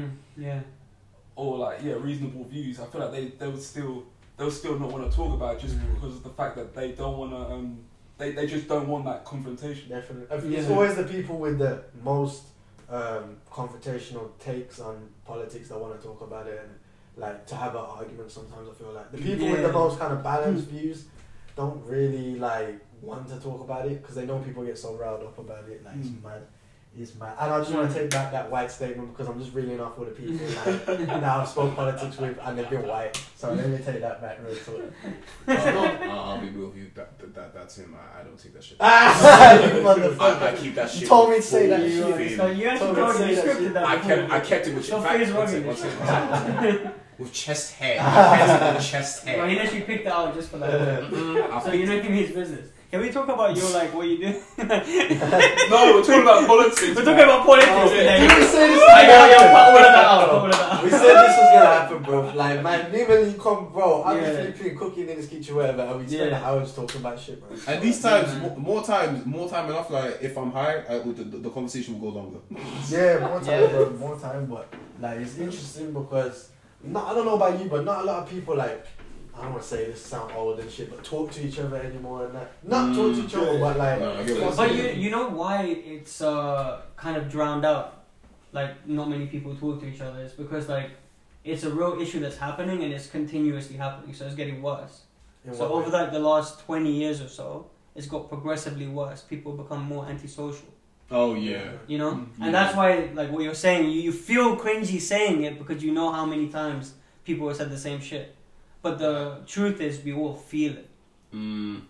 [SPEAKER 3] reasonable views. I feel like they'll still not want to talk about it just because of the fact that they don't want to. They just don't want that confrontation.
[SPEAKER 2] Definitely. It's always the people with the most confrontational takes on politics that want to talk about it and like to have an argument. Sometimes I feel like the people with the most kind of balanced views don't really like want to talk about it because they know people get so riled up about it. Like it's mad. And I just want to take back that white statement because I'm just reeling off all the people that I've spoke politics with and they've been white. So let me take that back real quick.
[SPEAKER 4] I'll be real with you. That's him. I don't take that shit.
[SPEAKER 2] You motherfucker!
[SPEAKER 4] I keep that shit.
[SPEAKER 2] You told me to say that shit.
[SPEAKER 1] So you actually told me you scripted that.
[SPEAKER 4] I kept it with
[SPEAKER 1] So
[SPEAKER 4] fact.
[SPEAKER 1] face rubbing.
[SPEAKER 4] With chest hair. I kept it with chest hair.
[SPEAKER 1] Well, he actually picked it out just for that. So you're making me his business. Can we talk about your what you do?
[SPEAKER 3] No, we're talking about politics.
[SPEAKER 1] We're talking about politics today.
[SPEAKER 2] We said this
[SPEAKER 1] all of that out.
[SPEAKER 2] We said this was gonna happen, bro. Like, man, normally you come, bro. I'm just flipping cooking in this kitchen, whatever, and we spend hours talking about shit, bro.
[SPEAKER 4] And these times, more time enough. Like, if I'm high, the conversation will go longer.
[SPEAKER 2] Yeah, more time, bro. More time, but like, it's interesting because I don't know about you, but not a lot of people like. I don't want to say this sound old and shit, but talk to each other anymore and that. Not talk to each other, but like.
[SPEAKER 1] But you know why it's kind of drowned out? Like, not many people talk to each other. It's because like it's a real issue that's happening and it's continuously happening, so it's getting worse. So over like the last 20 years or so, it's got progressively worse. People become more antisocial.
[SPEAKER 4] Oh yeah.
[SPEAKER 1] You know, and that's why like what you're saying, you feel cringy saying it because you know how many times people have said the same shit. But the truth is, we all feel it.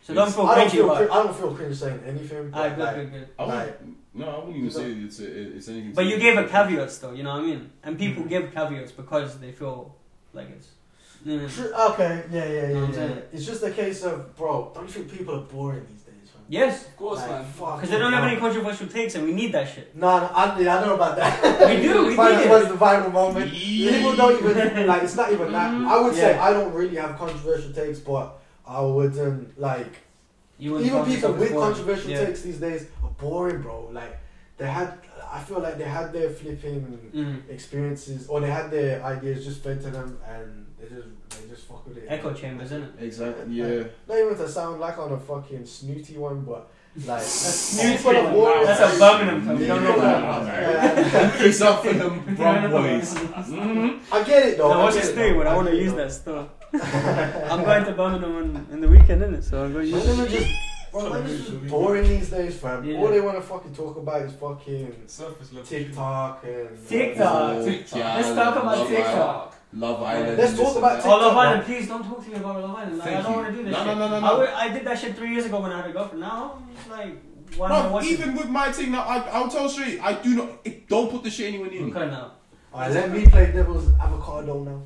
[SPEAKER 1] So don't feel
[SPEAKER 2] I
[SPEAKER 1] cringy about it.
[SPEAKER 2] don't feel cringe saying anything.
[SPEAKER 1] Alright,
[SPEAKER 2] But
[SPEAKER 1] good.
[SPEAKER 4] I wouldn't,
[SPEAKER 2] Like-
[SPEAKER 4] no, I wouldn't even say it's anything.
[SPEAKER 1] But
[SPEAKER 4] to
[SPEAKER 1] you
[SPEAKER 4] do
[SPEAKER 1] gave
[SPEAKER 4] with
[SPEAKER 1] a caveats though, you know what I mean? And people give caveats because they feel like it's.
[SPEAKER 2] Okay,
[SPEAKER 1] Know what I'm
[SPEAKER 2] yeah.
[SPEAKER 1] saying?
[SPEAKER 2] It's just a case of, bro, don't you think people are boring these days, fam?
[SPEAKER 1] Yes,
[SPEAKER 3] Of course,
[SPEAKER 2] Like,
[SPEAKER 3] man.
[SPEAKER 2] fuck,
[SPEAKER 1] because they don't have
[SPEAKER 2] bro.
[SPEAKER 1] any controversial takes, and we need that shit.
[SPEAKER 2] No, I don't know about that.
[SPEAKER 1] We do, we
[SPEAKER 2] Mine
[SPEAKER 1] need
[SPEAKER 2] was
[SPEAKER 1] it.
[SPEAKER 2] the viral moment. People don't even, like, it's not even that. I would say
[SPEAKER 1] Yeah.
[SPEAKER 2] I don't really have controversial takes, but I wouldn't, like,
[SPEAKER 1] You wouldn't
[SPEAKER 2] even
[SPEAKER 1] find
[SPEAKER 2] people
[SPEAKER 1] yourself
[SPEAKER 2] with
[SPEAKER 1] boring.
[SPEAKER 2] controversial
[SPEAKER 1] Yeah.
[SPEAKER 2] takes these days are boring, bro. Like, I feel like they had their flipping experiences, or they had their ideas just fed to them, and they just fuck with it.
[SPEAKER 1] Echo chambers, innit?
[SPEAKER 4] Exactly. Yeah.
[SPEAKER 2] Not even to sound like on a fucking snooty one, but like
[SPEAKER 1] Snooty
[SPEAKER 2] people are
[SPEAKER 1] one.
[SPEAKER 2] boring.
[SPEAKER 1] That's a Birmingham term. You don't know
[SPEAKER 2] People
[SPEAKER 1] that.
[SPEAKER 2] are-
[SPEAKER 4] It's up for them brown boys.
[SPEAKER 2] I get it though.
[SPEAKER 1] No,
[SPEAKER 2] I
[SPEAKER 1] what's
[SPEAKER 2] get
[SPEAKER 1] the
[SPEAKER 2] it,
[SPEAKER 1] story?
[SPEAKER 2] though.
[SPEAKER 1] But I want to
[SPEAKER 2] get it,
[SPEAKER 1] use
[SPEAKER 2] though.
[SPEAKER 1] that store. I'm going to Birmingham in the weekend, innit? So I'm going to use
[SPEAKER 2] Women
[SPEAKER 1] it.
[SPEAKER 2] just, bro, man, it's just boring these days, fam.
[SPEAKER 1] Yeah.
[SPEAKER 2] All they want to fucking talk about is fucking
[SPEAKER 3] Surface level.
[SPEAKER 2] TikTok and
[SPEAKER 1] TikTok. Let's talk about
[SPEAKER 4] Love
[SPEAKER 1] TikTok.
[SPEAKER 4] Island. Love Island.
[SPEAKER 2] Let's
[SPEAKER 4] and
[SPEAKER 2] talk
[SPEAKER 4] this and
[SPEAKER 2] about
[SPEAKER 4] that.
[SPEAKER 2] TikTok.
[SPEAKER 1] Oh, Love
[SPEAKER 2] bro.
[SPEAKER 1] Island, please don't talk to me about Love Island. Like, I
[SPEAKER 4] Thank
[SPEAKER 1] don't
[SPEAKER 4] you.
[SPEAKER 1] want to do this
[SPEAKER 4] No,
[SPEAKER 1] shit.
[SPEAKER 4] no, no.
[SPEAKER 1] I did that shit 3 years ago when I had a girlfriend. Now, it's like, why not
[SPEAKER 4] Bro,
[SPEAKER 1] watch
[SPEAKER 4] even with my thing now, I'll tell straight. I do not. Don't put the shit anywhere near
[SPEAKER 1] it?
[SPEAKER 4] me.
[SPEAKER 1] Okay, now.
[SPEAKER 2] Alright, let me play devil's avocado now.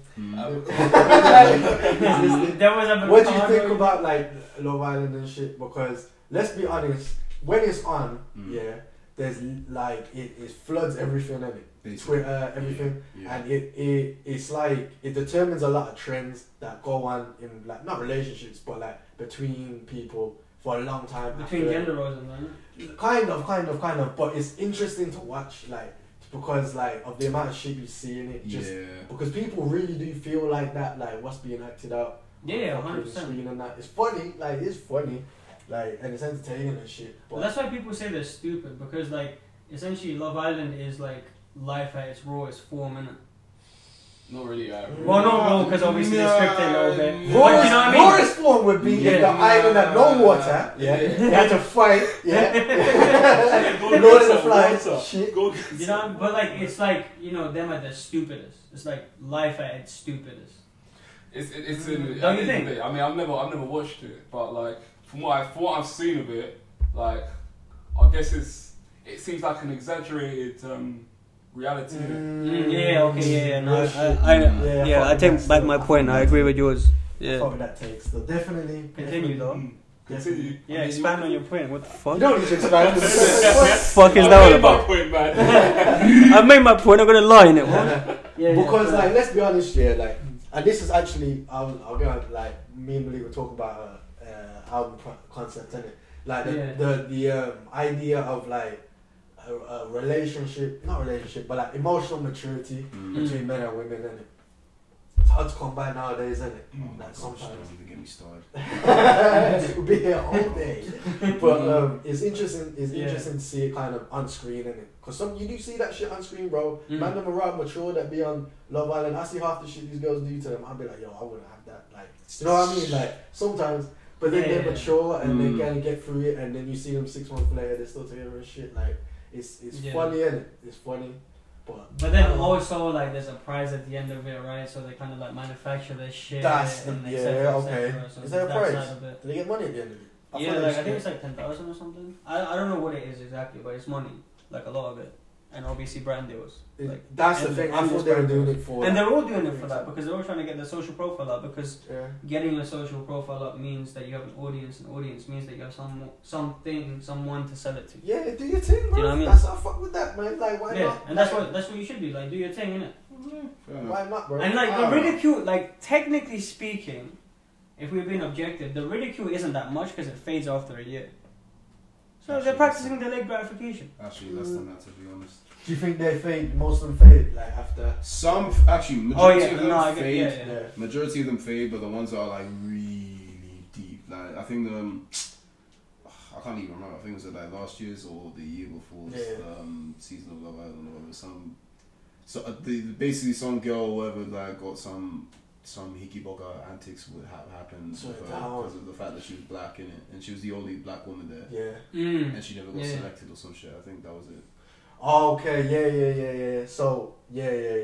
[SPEAKER 1] There was a
[SPEAKER 2] What do you think about like Love Island and shit? Because let's be honest, when it's on, yeah, there's like it floods everything in it.
[SPEAKER 4] Basically.
[SPEAKER 2] Twitter, everything,
[SPEAKER 4] Yeah.
[SPEAKER 2] and it's like it determines a lot of trends that go on in like not relationships, but like between people for a long time.
[SPEAKER 1] Between
[SPEAKER 2] after-
[SPEAKER 1] gender roles and that.
[SPEAKER 2] Kind of, but it's interesting to watch, like because like of the amount of shit you see in it. Just
[SPEAKER 4] Yeah.
[SPEAKER 2] because people really do feel like that, like what's being acted out.
[SPEAKER 1] Yeah,
[SPEAKER 2] on the
[SPEAKER 1] 100%.
[SPEAKER 2] screen and that. It's funny, like it's funny, like and it's entertaining and shit. But
[SPEAKER 1] But that's why people say they're stupid, because like essentially Love Island is like life at its rawest form, innit?
[SPEAKER 3] Not really.
[SPEAKER 1] Well, not raw because obviously they're scripted a little bit. But you know what I mean?
[SPEAKER 2] rawest form would be if the
[SPEAKER 1] Yeah.
[SPEAKER 2] island had no water. Yeah, they had to fight. Yeah, Lord of the Flies. Shit.
[SPEAKER 1] You know, but like it's like, you know, them at their stupidest. It's like life at its stupidest.
[SPEAKER 3] It's in.
[SPEAKER 1] Don't you think?
[SPEAKER 3] I mean, I've never watched it, but like from what I've seen of it, like I guess it seems like an exaggerated reality.
[SPEAKER 1] Yeah, okay, yeah, no,
[SPEAKER 2] Yeah,
[SPEAKER 1] I take back my point. I agree with yours. Yeah.
[SPEAKER 2] Fuck that takes. So definitely.
[SPEAKER 1] Continue though.
[SPEAKER 3] Continue.
[SPEAKER 1] Yeah, expand on your point. What the fuck?
[SPEAKER 2] You don't need to expand.
[SPEAKER 1] Fuck is that all about?
[SPEAKER 3] Point, man.
[SPEAKER 1] I made my point. I'm gonna lie in it. What?
[SPEAKER 2] Because like, let's be honest, yeah, like, and this is actually, I'll go like me and Malik were talking about album concept, innit? Like the idea of like a relationship, not relationship, but like emotional maturity between men and women, innit? It's hard to come by nowadays, isn't it? Like sometimes.
[SPEAKER 4] Don't even get me started.
[SPEAKER 2] We'll be here all day. But it's interesting. It's interesting to see it kind of on screen, innit? Cause you do see that shit on screen, bro. Man, them around mature that be on Love Island. I see half the shit these girls do to them. I'll be like, yo, I wouldn't have that. Like, you know what I mean? Like sometimes, but then they're mature and they kind of get through it, and then you see them 6 months later, they're still together and shit. Like, it's funny, innit? It's funny.
[SPEAKER 1] But then also like there's a prize at the end of it, right? So they kind of like manufacture this shit.
[SPEAKER 2] That's the
[SPEAKER 1] and et
[SPEAKER 2] yeah,
[SPEAKER 1] cetera, et
[SPEAKER 2] okay.
[SPEAKER 1] cetera. So
[SPEAKER 2] Is there a
[SPEAKER 1] that
[SPEAKER 2] prize?
[SPEAKER 1] side of it.
[SPEAKER 2] Do they get money at the end of it?
[SPEAKER 1] Yeah, like I think it's like 10,000 or something. I don't know what it is exactly, but it's money, like a lot of it, and obviously brand deals. Like,
[SPEAKER 2] that's the
[SPEAKER 1] and
[SPEAKER 2] thing. I
[SPEAKER 1] endless
[SPEAKER 2] thought they were
[SPEAKER 1] brand
[SPEAKER 2] doing
[SPEAKER 1] deals.
[SPEAKER 2] it for.
[SPEAKER 1] And they're all doing it for that because they're all trying to get their social profile up. Because
[SPEAKER 2] Yeah.
[SPEAKER 1] getting your social profile up means that you have an audience, and audience means that you have someone to sell it to.
[SPEAKER 2] Yeah, do your thing, bro.
[SPEAKER 1] Do you know what I mean?
[SPEAKER 2] That's I fuck with that, man. Like, why
[SPEAKER 1] Yeah,
[SPEAKER 2] not?
[SPEAKER 1] and that's what you should be like. Do your thing, innit?
[SPEAKER 2] Why not, bro?
[SPEAKER 1] And like the ridicule, like technically speaking, if we're being objective, the ridicule isn't that much because it fades after a year. So they're practicing delayed gratification.
[SPEAKER 4] Actually, less than that, to be honest.
[SPEAKER 2] Do you think they fade? Most of them fade, like after.
[SPEAKER 4] Some actually, majority of them fade.
[SPEAKER 1] Yeah.
[SPEAKER 4] Majority of them fade, but the ones that are like really deep. Like I think I can't even remember. I think it was like last year's or the year before's season of Love Island or whatever. Basically some girl or whatever like got some hickey bogger antics would have happened
[SPEAKER 2] So
[SPEAKER 4] with her because of the fact that she was black in it, and she was the only black woman there,
[SPEAKER 2] Yeah.
[SPEAKER 4] and she never got selected or some shit. I think that was it.
[SPEAKER 2] Oh, okay. Yeah. So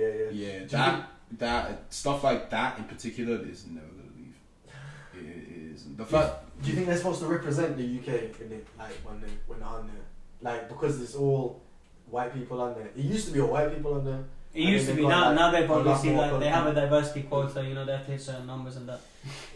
[SPEAKER 2] yeah.
[SPEAKER 4] That stuff like that in particular is never gonna leave. It is is. The fact.
[SPEAKER 2] Do you think they're supposed to represent the UK in it, like when they're on there, like because it's all white people on there? It used to be all white people on there.
[SPEAKER 1] It used to be. Now they've obviously like they have a diversity quota. You know, they have to hit certain numbers and that.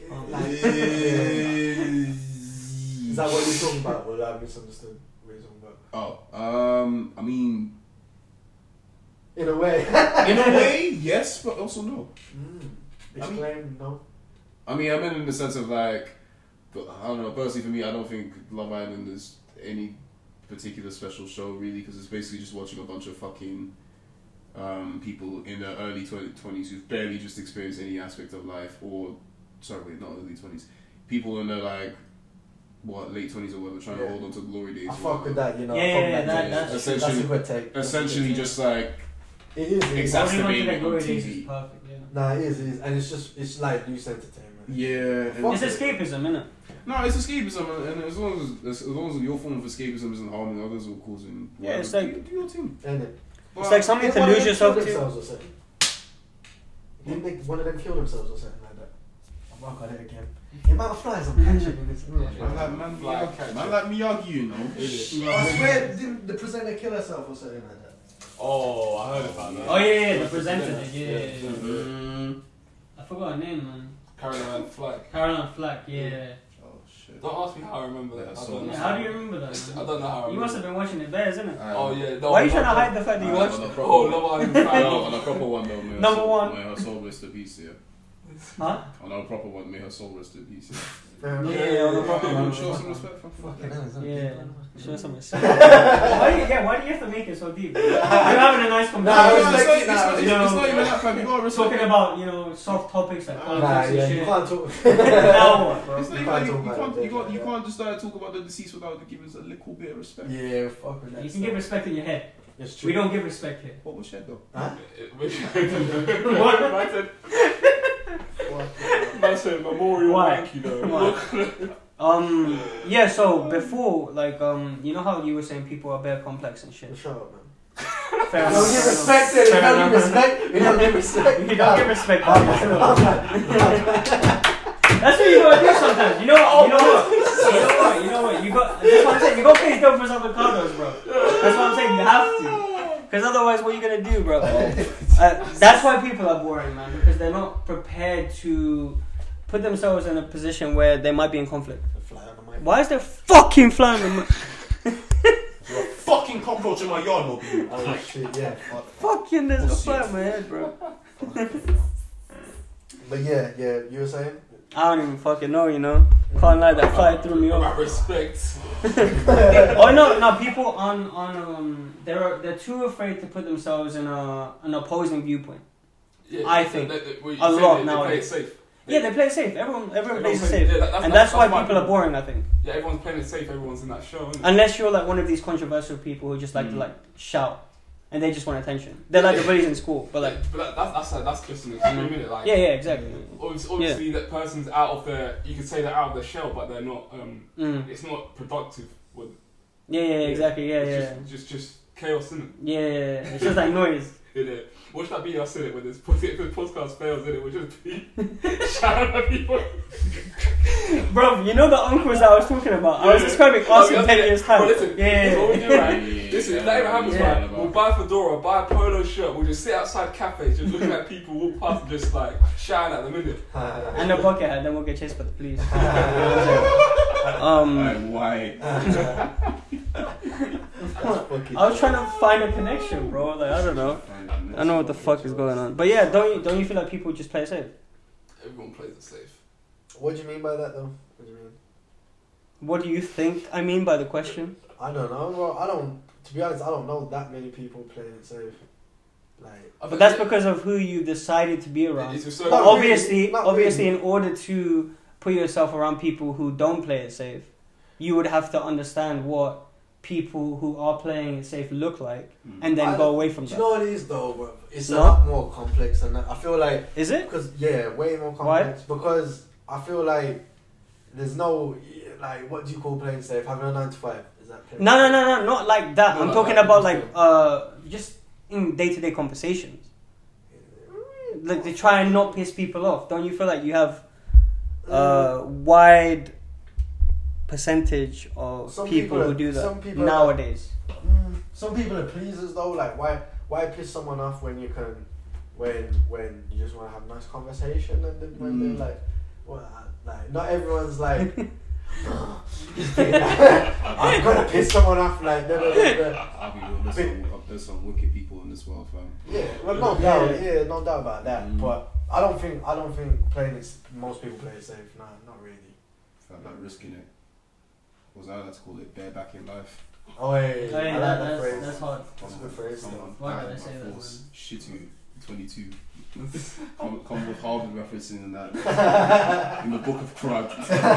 [SPEAKER 2] Is that what you're talking about? Or I misunderstood what you're talking about?
[SPEAKER 4] Oh, I mean,
[SPEAKER 2] in a way.
[SPEAKER 4] in a way, yes, but also no.
[SPEAKER 2] Explain, no.
[SPEAKER 4] I mean, I mean in the sense of like, I don't know. Personally, for me, I don't think Love Island is any particular special show really, because it's basically just watching a bunch of fucking people in their early 20s who've barely just experienced any aspect of life, or sorry, wait, not early 20s. People in their like late 20s or whatever, trying to hold on to glory days.
[SPEAKER 2] I fuck with that, you know.
[SPEAKER 1] That's
[SPEAKER 4] essentially
[SPEAKER 2] a good take.
[SPEAKER 4] Essentially, just like
[SPEAKER 2] it is
[SPEAKER 4] exacerbating on
[SPEAKER 1] TV.
[SPEAKER 4] TV.
[SPEAKER 1] Perfect, yeah.
[SPEAKER 2] Nah, it is, and it's like youth entertainment.
[SPEAKER 4] Yeah,
[SPEAKER 1] it's escapism, isn't it?
[SPEAKER 4] No, it's escapism, and as long as your form of escapism isn't harming others or causing.
[SPEAKER 1] Yeah, it's like
[SPEAKER 4] do your thing.
[SPEAKER 1] It's like something to lose yourself to.
[SPEAKER 2] Didn't one of them kill themselves or something like that? Oh, I got it again. The amount of flies I'm catching in this.
[SPEAKER 4] Man like Miyagi, you know.
[SPEAKER 2] I swear, didn't the presenter kill herself or something like that?
[SPEAKER 3] Oh, I heard about that.
[SPEAKER 1] Oh yeah, the presenter did. Yeah. I forgot her name, man.
[SPEAKER 3] Caroline Flack.
[SPEAKER 1] Caroline Flack, yeah.
[SPEAKER 4] Oh shit.
[SPEAKER 3] Don't ask me how I remember that. I don't know.
[SPEAKER 1] How do you remember that?
[SPEAKER 3] I don't know how I remember.
[SPEAKER 1] You must have been watching it there, isn't it?
[SPEAKER 3] Oh yeah.
[SPEAKER 1] Why are you trying to hide the fact that you watched it?
[SPEAKER 3] Oh, Love Island.
[SPEAKER 4] On a proper one though,
[SPEAKER 1] Number one.
[SPEAKER 4] May her soul rest in peace, yeah.
[SPEAKER 1] Huh?
[SPEAKER 4] On a proper one, may her soul rest in peace, yeah.
[SPEAKER 1] Yeah, on a proper one.
[SPEAKER 4] Show some respect for
[SPEAKER 2] Fucking hell, is that
[SPEAKER 1] Yeah, show some respect. Why do you have to make it so deep? You're having a nice conversation.
[SPEAKER 4] It's not even that, fam. You gotta respect.
[SPEAKER 1] Talking about, soft topics like politics and
[SPEAKER 2] you
[SPEAKER 1] shit.
[SPEAKER 2] can't talk.
[SPEAKER 1] Now what, bro?
[SPEAKER 4] It's not even you can't just talk about the deceased without giving us a little bit of respect.
[SPEAKER 2] Yeah, fuck with that.
[SPEAKER 1] You can give respect in your head.
[SPEAKER 2] It's true.
[SPEAKER 1] We don't give respect here.
[SPEAKER 4] What was said though?
[SPEAKER 2] Huh?
[SPEAKER 3] Man said memorial wank, you know.
[SPEAKER 1] Yeah, so before, like, you know how you were saying people are bare complex and shit?
[SPEAKER 2] Shut up, man.
[SPEAKER 1] Fair
[SPEAKER 2] You don't give respect, you don't give respect. You don't give respect.
[SPEAKER 1] You don't give respect. That's what you gotta do sometimes. You know what? That's what I'm saying. You gotta pay dough for some avocados, bro. That's what I'm saying. You have to. Because otherwise, what are you gonna do, bro? That's why people are boring, man. Because they're not prepared to put themselves in a position where they might be in conflict. Why is there fucking fly on the mic?
[SPEAKER 4] You're a fucking cockroach in my yard, no people.
[SPEAKER 2] Oh shit, yeah.
[SPEAKER 1] Fucking, there's a fly on my head, bro.
[SPEAKER 2] But yeah, you were saying?
[SPEAKER 1] I don't even fucking know, you know. Can't lie, that fly threw me off.
[SPEAKER 3] Respect.
[SPEAKER 1] Oh no, people on they're too afraid to put themselves in an opposing viewpoint.
[SPEAKER 3] Yeah,
[SPEAKER 1] I think a lot now.
[SPEAKER 3] They play it safe.
[SPEAKER 1] They play it safe. Everyone plays it
[SPEAKER 3] safe.
[SPEAKER 1] safe,
[SPEAKER 3] Yeah,
[SPEAKER 1] and that's why people are boring. I think.
[SPEAKER 3] Yeah, everyone's playing it safe. Everyone's in that show. Isn't it?
[SPEAKER 1] Unless you're like one of these controversial people who just like to like shout, and they just want attention. They're like the bullies in school, but like.
[SPEAKER 3] But that's just an extreme, isn't it? Like.
[SPEAKER 1] Yeah, exactly.
[SPEAKER 3] Obviously, that person's out of their. You could say they're out of their shell, but they're not. It's not productive.
[SPEAKER 1] Yeah, exactly. Yeah,
[SPEAKER 3] it's just chaos, isn't it?
[SPEAKER 1] Yeah, it's just like noise.
[SPEAKER 3] Watch that video I said it when this podcast fails, it would just be shouting at people.
[SPEAKER 1] Bro, you know the uncles that I was talking about? I was describing us in 10 years' time.
[SPEAKER 3] Listen, what we do, right? Listen, if that ever happens, right, we'll buy a fedora, buy a polo shirt, we'll just sit outside cafes, just looking at people walk past and just like shouting at them, innit?
[SPEAKER 1] And a bucket hat, then we'll get chased by the police.
[SPEAKER 4] Why?
[SPEAKER 1] I was trying to find a connection, bro. Like, I don't know. I don't know what the fuck is going on. But yeah, don't you feel like people just play it safe?
[SPEAKER 3] Everyone plays it safe.
[SPEAKER 2] What do you mean by that, though? What do you mean?
[SPEAKER 1] What do you think I mean by the question?
[SPEAKER 2] I don't know. Well, to be honest, I don't know that many people playing it safe. Like,
[SPEAKER 1] but that's because of who you decided to be around.
[SPEAKER 3] But
[SPEAKER 1] obviously, in order to put yourself around people who don't play it safe, you would have to understand what people who are playing it safe look like, and then go away from that.
[SPEAKER 2] Do you know what it is, though, bro? It's a lot more complex than that. I feel like...
[SPEAKER 1] Is it?
[SPEAKER 2] Because, yeah, way more complex. Why? Because I feel like there's no... Like, what do you call playing safe? Having a 9 to 5? Is that playing
[SPEAKER 1] No, not like that. I'm talking about, like, just in day-to-day conversations. Like, they try and not piss people off. Don't you feel like you have wide percentage of
[SPEAKER 2] Some
[SPEAKER 1] people
[SPEAKER 2] people
[SPEAKER 1] who
[SPEAKER 2] are-
[SPEAKER 1] do that
[SPEAKER 2] some people are-
[SPEAKER 1] nowadays.
[SPEAKER 2] Some people are pleasers though. Like why piss someone off when you can, when you just want to have a nice conversation and then when they're like, well, like not everyone's like. I'm gonna piss someone off like
[SPEAKER 4] I'll be real, there's some wicked people in this world, fam.
[SPEAKER 2] yeah, well no doubt, no doubt about that. But I don't think playing it. Most people play it safe. Nah, not really.
[SPEAKER 4] Felt like risking it. What was that? Let's call it bareback in life.
[SPEAKER 2] Oh hey,
[SPEAKER 1] Hey,
[SPEAKER 2] I like that phrase.
[SPEAKER 1] that's hard.
[SPEAKER 2] That's a good phrase.
[SPEAKER 4] Someone
[SPEAKER 1] Why did
[SPEAKER 4] died
[SPEAKER 1] I say
[SPEAKER 4] by
[SPEAKER 1] that,
[SPEAKER 4] force. Shitu 22. come with Harvard referencing in that in the book of Krug.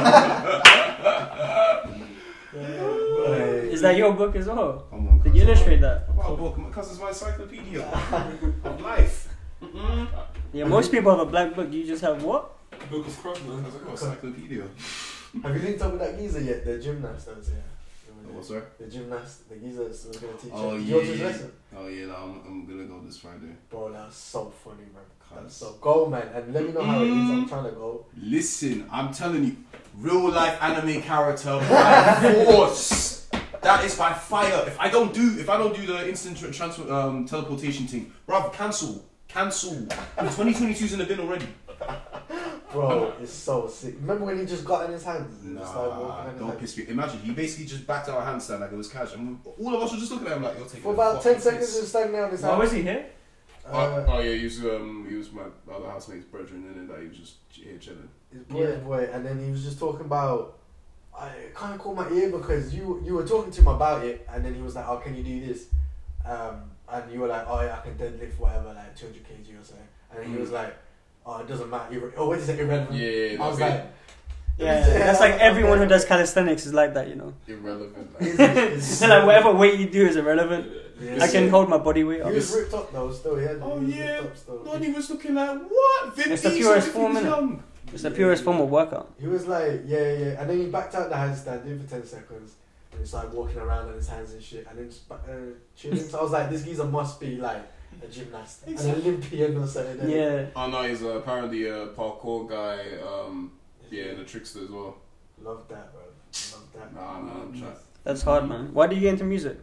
[SPEAKER 1] Is that your book as well?
[SPEAKER 4] Come on,
[SPEAKER 1] Did you illustrate that?
[SPEAKER 4] About book, because it's my encyclopedia of life.
[SPEAKER 1] Yeah, most people have a black book. You just have what?
[SPEAKER 3] Book of Krug, man.
[SPEAKER 4] I've got encyclopedia.
[SPEAKER 2] Have you linked up with that geezer yet? The gymnast that was here.
[SPEAKER 4] What's that?
[SPEAKER 2] The gymnast, the geezer was going to teach
[SPEAKER 4] Oh,
[SPEAKER 2] you.
[SPEAKER 4] yeah,
[SPEAKER 2] George's
[SPEAKER 4] yeah.
[SPEAKER 2] lesson.
[SPEAKER 4] Oh yeah, no, I'm gonna go this Friday.
[SPEAKER 2] Bro, that's so funny, bro. That's
[SPEAKER 4] Cuz.
[SPEAKER 2] so go, man, and let me know how it is. I'm trying to go.
[SPEAKER 4] Listen, I'm telling you, real life anime character by force. That is by fire. If I don't do the instant transfer teleportation thing, bruv, cancel. The 2022's in the bin already.
[SPEAKER 2] Bro, it's so sick. Remember when he just got in his hands? And just started walking
[SPEAKER 4] Nah,
[SPEAKER 2] in his
[SPEAKER 4] don't
[SPEAKER 2] hands?
[SPEAKER 4] piss me. Imagine he basically just backed out a handstand like it was cash, and all of us were just looking at him like, "You're taking
[SPEAKER 2] For
[SPEAKER 4] a
[SPEAKER 2] about
[SPEAKER 4] fucking
[SPEAKER 2] 10 seconds,
[SPEAKER 4] piss."
[SPEAKER 2] he was standing there on his
[SPEAKER 1] Why
[SPEAKER 2] hands.
[SPEAKER 1] was he here?
[SPEAKER 4] Oh yeah, he was my other housemate's brethren, and then he was just here chilling.
[SPEAKER 2] His boy, and then he was just talking about. I kind of caught my ear because you were talking to him about it, and then he was like, "Oh, can you do this?" And you were like, "Oh yeah, I can deadlift whatever, like 200 kg or something." And then he was like, "Oh, it doesn't matter. What did you say? Irrelevant."
[SPEAKER 4] Yeah,
[SPEAKER 2] I was like,
[SPEAKER 1] Yeah, that's like everyone who does calisthenics is like that, you know.
[SPEAKER 4] irrelevant.
[SPEAKER 1] So like whatever weight you do is irrelevant.
[SPEAKER 2] Yeah.
[SPEAKER 1] I can hold my body weight
[SPEAKER 2] He
[SPEAKER 1] up.
[SPEAKER 2] was ripped up though, still. He
[SPEAKER 4] Oh,
[SPEAKER 2] was
[SPEAKER 4] yeah.
[SPEAKER 2] ripped up still.
[SPEAKER 4] No, he was looking like what? Vin
[SPEAKER 1] It's the
[SPEAKER 4] Diesel
[SPEAKER 1] purest
[SPEAKER 4] if he
[SPEAKER 1] form,
[SPEAKER 4] was
[SPEAKER 1] innit?
[SPEAKER 4] young.
[SPEAKER 1] It's the purest form of workout.
[SPEAKER 2] He was like, yeah, and then he backed out the handstand, did it for 10 seconds, and he started walking around on his hands and shit, and then just chilling. So I was like, this geezer must be like a gymnast, an Olympian or something.
[SPEAKER 1] Yeah.
[SPEAKER 4] Oh no, he's apparently a parkour guy. Yeah, and a trickster as well.
[SPEAKER 2] Love that, bro. Love that.
[SPEAKER 4] Nah, man, I'm trying.
[SPEAKER 1] That's hard, man. Why do you get into music?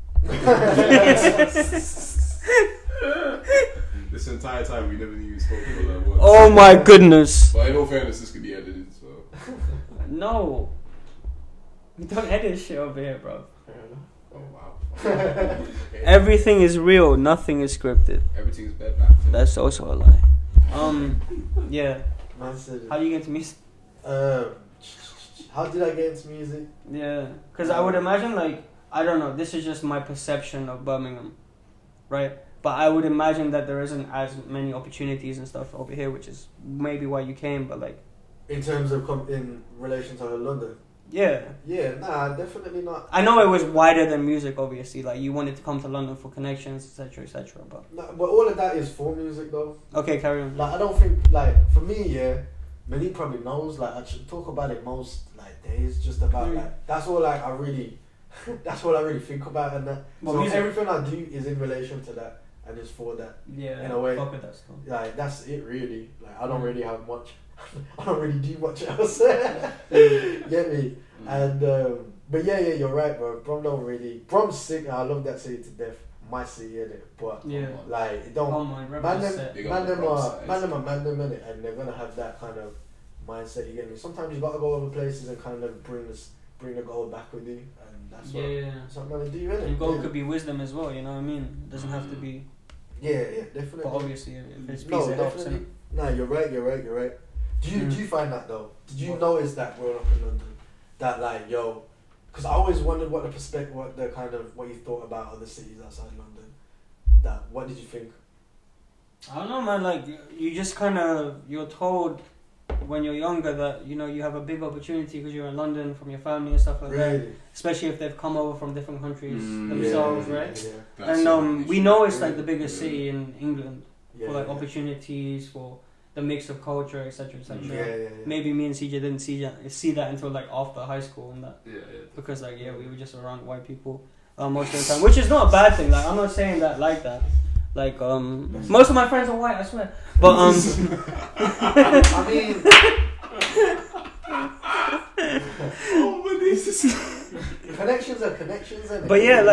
[SPEAKER 4] This entire time we never even spoke about that word.
[SPEAKER 1] Oh my goodness.
[SPEAKER 4] But in all fairness, this could be edited, so.
[SPEAKER 1] No. Don't edit shit over here, bro.
[SPEAKER 4] Oh wow. Okay.
[SPEAKER 1] Everything is real. Nothing is scripted.
[SPEAKER 4] Everything's bed back.
[SPEAKER 1] That's also a lie. Yeah.
[SPEAKER 2] Man said,
[SPEAKER 1] How do you get into music?
[SPEAKER 2] how did I get into music?
[SPEAKER 1] Yeah, because I would imagine, like, I don't know, this is just my perception of Birmingham, right? But I would imagine that there isn't as many opportunities and stuff over here, which is maybe why you came, but like...
[SPEAKER 2] In terms of in relation to London?
[SPEAKER 1] Yeah.
[SPEAKER 2] Yeah, nah, definitely not.
[SPEAKER 1] I know it was wider than music, obviously, like, you wanted to come to London for connections, etc., but...
[SPEAKER 2] Nah, but all of that is for music, though.
[SPEAKER 1] Okay, carry on.
[SPEAKER 2] Like, I don't think, like, for me, yeah, Malik probably knows, like, I should talk about it most, like, days, just about, like, that's all, like, I really think about, and that.
[SPEAKER 1] Well,
[SPEAKER 2] so
[SPEAKER 1] music-
[SPEAKER 2] everything I do is in relation to that, and it's for that.
[SPEAKER 1] Yeah,
[SPEAKER 2] in a way.
[SPEAKER 1] fuck with that stuff.
[SPEAKER 2] Like, that's it, really. Like, I don't really have much, I don't really do much else. Get me? And, but yeah, you're right, bro. Brom's sick, and I love that city to death. My city, innit? But,
[SPEAKER 1] Yeah.
[SPEAKER 2] like, it don't,
[SPEAKER 1] Oh my,
[SPEAKER 2] man
[SPEAKER 1] represent.
[SPEAKER 4] Big up the
[SPEAKER 2] them
[SPEAKER 4] Bronx
[SPEAKER 2] are
[SPEAKER 4] size.
[SPEAKER 2] innit? And they're gonna have that kind of mindset. You get me? Sometimes you gotta go other places and kind of bring the gold back with you, and that's
[SPEAKER 1] Yeah.
[SPEAKER 2] what I'm gonna do, innit?
[SPEAKER 1] And gold
[SPEAKER 2] yeah.
[SPEAKER 1] could be wisdom as well, you know what I mean? It doesn't have to be...
[SPEAKER 2] Yeah, definitely.
[SPEAKER 1] But obviously, if it's peace,
[SPEAKER 2] No,
[SPEAKER 1] it helps.
[SPEAKER 2] definitely.
[SPEAKER 1] innit?
[SPEAKER 2] Nah, you're right. Do you find that though? Did you notice that growing up in London, that like because I always wondered what you thought about other cities outside London. What did you think?
[SPEAKER 1] I don't know, man. Like, you just kind of... You're told when you're younger that, you know, you have a big opportunity because you're in London from your family and stuff like that.
[SPEAKER 2] Really?
[SPEAKER 1] Especially if they've come over from different countries
[SPEAKER 4] Mm,
[SPEAKER 1] themselves,
[SPEAKER 2] yeah,
[SPEAKER 1] right?
[SPEAKER 2] Yeah.
[SPEAKER 4] That's
[SPEAKER 1] And
[SPEAKER 4] so
[SPEAKER 1] we know it's like the biggest city in England
[SPEAKER 2] Yeah,
[SPEAKER 1] for like
[SPEAKER 2] yeah.
[SPEAKER 1] opportunities, for the mix of culture, etc., etc.
[SPEAKER 2] Yeah.
[SPEAKER 1] Maybe me and CJ didn't see that until like after high school and that,
[SPEAKER 3] Yeah.
[SPEAKER 1] because like we were just around white people most of the time, which is not a bad thing. Like, I'm not saying that like that. Like most of my friends are white, I swear. But
[SPEAKER 2] I mean, connections are connections, innit?
[SPEAKER 1] But yeah,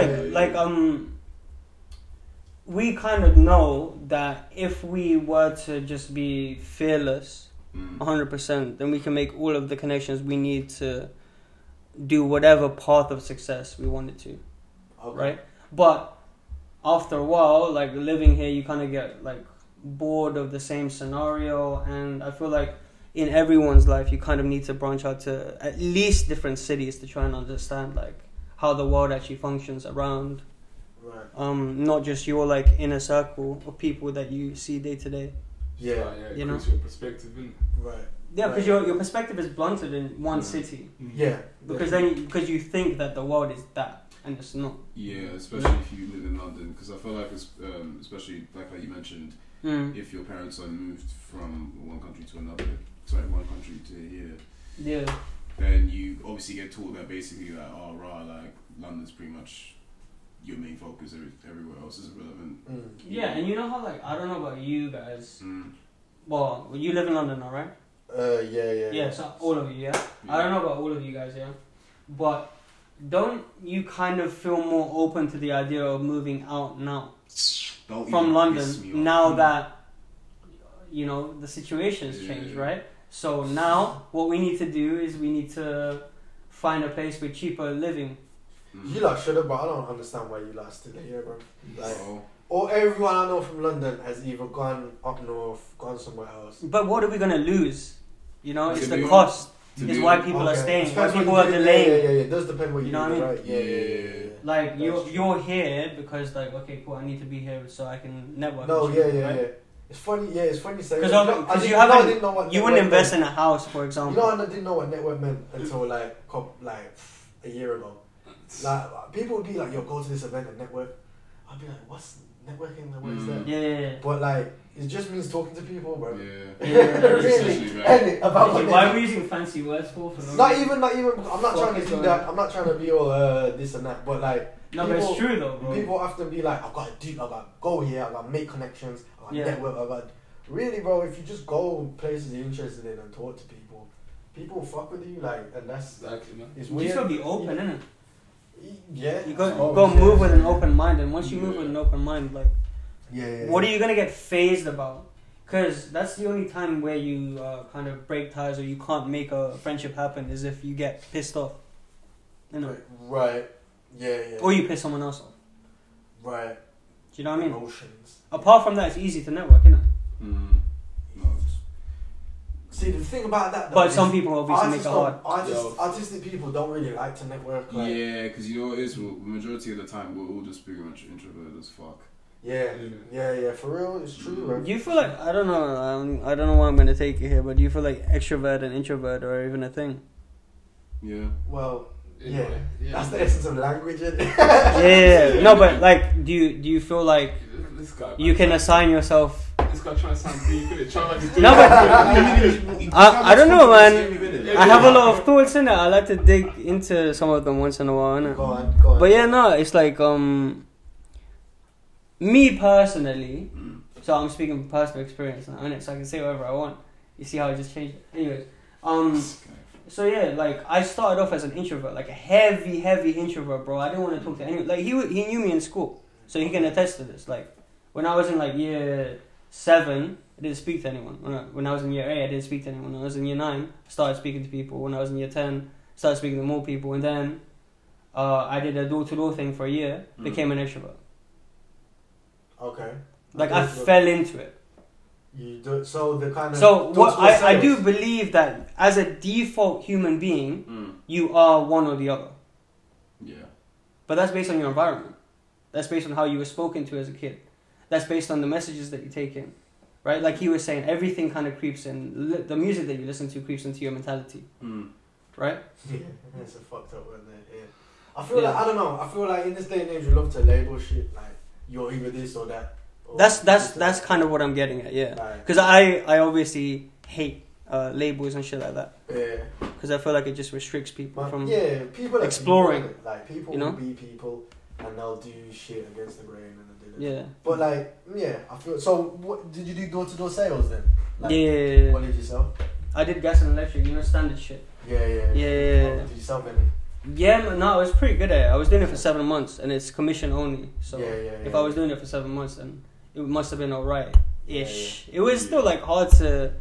[SPEAKER 1] we kind of know that if we were to just be fearless 100%, then we can make all of the connections we need to do whatever path of success we wanted to.
[SPEAKER 2] Okay.
[SPEAKER 1] Right? But after a while, like living here, you kind of get like bored of the same scenario, and I feel like in everyone's life, you kind of need to branch out to at least different cities to try and understand like how the world actually functions around.
[SPEAKER 2] Right.
[SPEAKER 1] Not just your like inner circle of people that you see day to day.
[SPEAKER 2] Yeah.
[SPEAKER 3] You know, your perspective, innit?
[SPEAKER 2] Right.
[SPEAKER 1] Yeah, because your perspective is blunted in one city.
[SPEAKER 2] Yeah.
[SPEAKER 1] Because you think that the world is that, and it's not.
[SPEAKER 4] Yeah, especially if you live in London, because I feel like it's, especially like how you mentioned, if your parents are moved from one country to another, one country to here,
[SPEAKER 1] Yeah.
[SPEAKER 4] then you obviously get taught that basically like, oh rah, like London's pretty much your main focus, everywhere else is irrelevant.
[SPEAKER 1] Yeah, and you know how like I don't know about you guys. Well, you live in London now, right?
[SPEAKER 2] Yeah.
[SPEAKER 1] Yeah, so all of you, yeah? I don't know about all of you guys, yeah? But don't you kind of feel more open to the idea of moving out now from London now that, you know, the situation's changed, right? So now what we need to do is we need to find a place with cheaper living.
[SPEAKER 2] You lot should have, but I don't understand why you lot still here, bro. Like, or everyone I know from London has either gone up north, gone somewhere else.
[SPEAKER 1] But what are we going to lose? You know, it's the cost. It's why people are staying. Why people are delaying.
[SPEAKER 2] Yeah. It does depend what you know what I mean? Right? Yeah.
[SPEAKER 1] Like you're here because like, okay, cool, I need to be here so I can network.
[SPEAKER 2] No,
[SPEAKER 1] right?
[SPEAKER 2] yeah. It's funny. Yeah, it's funny saying
[SPEAKER 1] because you wouldn't invest in a house, for example.
[SPEAKER 2] You know, I didn't know what network meant until like a year ago. Like people would be like, "Yo, go to this event and network." I'd be like, "What's networking? What is that?"
[SPEAKER 1] Yeah.
[SPEAKER 2] But like, it just means talking to people, bro.
[SPEAKER 1] Yeah.
[SPEAKER 2] Really. About
[SPEAKER 1] why are we using fancy words for?
[SPEAKER 2] Not even. I'm not trying to do that. I'm not trying to be all this and that. But like,
[SPEAKER 1] no, but it's true though, bro.
[SPEAKER 2] People often be like, "I gotta go here. I gotta make connections. I gotta network. I got." Really, bro. If you just go places you're interested in and talk to people, people fuck with you. Like, and that's
[SPEAKER 3] exactly, man.
[SPEAKER 2] It's
[SPEAKER 1] you
[SPEAKER 2] weird.
[SPEAKER 1] just gotta be open, innit?
[SPEAKER 2] Yeah,
[SPEAKER 1] you go move with an open mind, and once you move with an open mind, like, what are you gonna get phased about? Because that's the only time where you kind of break ties or you can't make a friendship happen is if you get pissed off, you know?
[SPEAKER 2] Right. Yeah.
[SPEAKER 1] Or you piss someone else off.
[SPEAKER 2] Right.
[SPEAKER 1] Do you know what I mean?
[SPEAKER 2] Emotions.
[SPEAKER 1] Apart from that, it's easy to network, innit?
[SPEAKER 2] See, the thing about that, though,
[SPEAKER 1] but some people obviously make it hard.
[SPEAKER 2] Artistic people don't really like to network. Like,
[SPEAKER 4] yeah, because you know what it is, the majority of the time we're all just pretty much introverted as fuck.
[SPEAKER 2] Yeah, for real, it's true, bro.
[SPEAKER 1] Do you feel like, I don't know why I'm going to take it here, but do you feel like extrovert and introvert are even a thing?
[SPEAKER 4] Yeah.
[SPEAKER 2] Well, yeah. That's the essence of language, isn't it?
[SPEAKER 1] Yeah. No, but like, do you feel like you can assign yourself...
[SPEAKER 3] This guy trying to sound deep,
[SPEAKER 1] No, but I don't know, man. I have a lot of thoughts in it. I like to dig into some of them once in a while, innit?
[SPEAKER 2] Go on.
[SPEAKER 1] But yeah, no, it's like me personally. So I'm speaking from personal experience now, innit? So I can say whatever I want. You see how I just changed it? Anyways, so yeah, like I started off as an introvert, like a heavy introvert, bro. I didn't want to talk to anyone. Like he knew me in school, so he can attest to this. Like when I was in like year 7, I didn't speak to anyone. When I was in year 8, I didn't speak to anyone. When I was in year 9, I started speaking to people. When I was in year 10, I started speaking to more people. And then I did a door-to-door thing for a year, became an extrovert.
[SPEAKER 2] Okay.
[SPEAKER 1] Like I fell into it.
[SPEAKER 2] You do, so the kind of...
[SPEAKER 1] So what I do believe that as a default human being, you are one or the other.
[SPEAKER 4] Yeah.
[SPEAKER 1] But that's based on your environment. That's based on how you were spoken to as a kid. That's based on the messages that you take in, right? Like he was saying, everything kind of creeps in. The music that you listen to creeps into your mentality, right? Yeah,
[SPEAKER 2] it's a fucked up one there. Yeah, I feel like I don't know. I feel like in this day and age, we love to label shit like you're either this or that. Or
[SPEAKER 1] that's kind of what I'm getting at, yeah. Because I obviously hate labels and shit like that.
[SPEAKER 2] Yeah.
[SPEAKER 1] Because I feel like it just restricts people from
[SPEAKER 2] people
[SPEAKER 1] exploring.
[SPEAKER 2] Like people will be people and they'll do shit against the grain and
[SPEAKER 1] yeah.
[SPEAKER 2] But like, I feel so. What did you do? Door-to-door sales then? Like,
[SPEAKER 1] yeah.
[SPEAKER 2] What did you sell?
[SPEAKER 1] I did gas and electric. You know, standard shit.
[SPEAKER 2] Yeah.
[SPEAKER 1] Yeah.
[SPEAKER 2] Did you sell any?
[SPEAKER 1] Yeah, no, I was pretty good at it. I was doing it for 7 months, and it's commission only. So if I was doing it for 7 months, then it must have been alright ish. It was still like hard to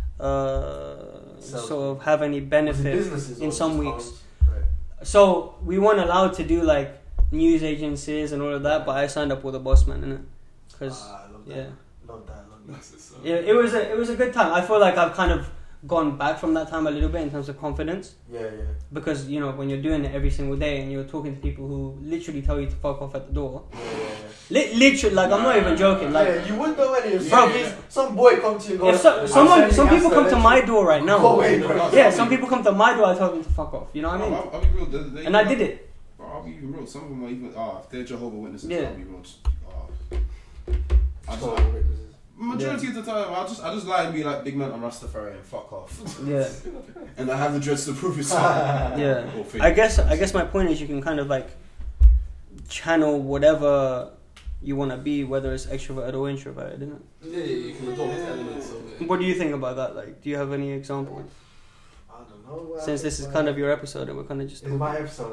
[SPEAKER 1] sort of have any benefit in some weeks. So we weren't allowed to do like news agencies and all of that, but I signed up with a boss man, innit? Because
[SPEAKER 2] Love that.
[SPEAKER 1] it was a good time. I feel like I've kind of gone back from that time a little bit in terms of confidence. Because you know when you're doing it every single day and you're talking to people who literally tell you to fuck off at the door. Literally, like I'm not even joking. Like
[SPEAKER 2] you wouldn't know any of some boy come to you.
[SPEAKER 1] If some people come to my door right now. Some people come to my door. I tell them to fuck off. You know what I mean?
[SPEAKER 4] I'll be real.
[SPEAKER 1] And I did it.
[SPEAKER 4] I'll be even real. Some of them are even if they're Jehovah's Witnesses.
[SPEAKER 1] Yeah.
[SPEAKER 4] I'll be real. Majority of the time, I just lie and be like, big man, I'm Rastafari and fuck off.
[SPEAKER 1] Yeah.
[SPEAKER 4] And I have the dreads to prove it.
[SPEAKER 1] Yeah. I guess my point is you can kind of like channel whatever you want to be, whether it's extroverted or introverted, isn't it?
[SPEAKER 3] Yeah, you can adopt elements of it.
[SPEAKER 1] What do you think about that? Like, do you have any examples?
[SPEAKER 2] I don't know.
[SPEAKER 1] Since this is kind of your episode and we're kind of just...
[SPEAKER 2] It's my episode.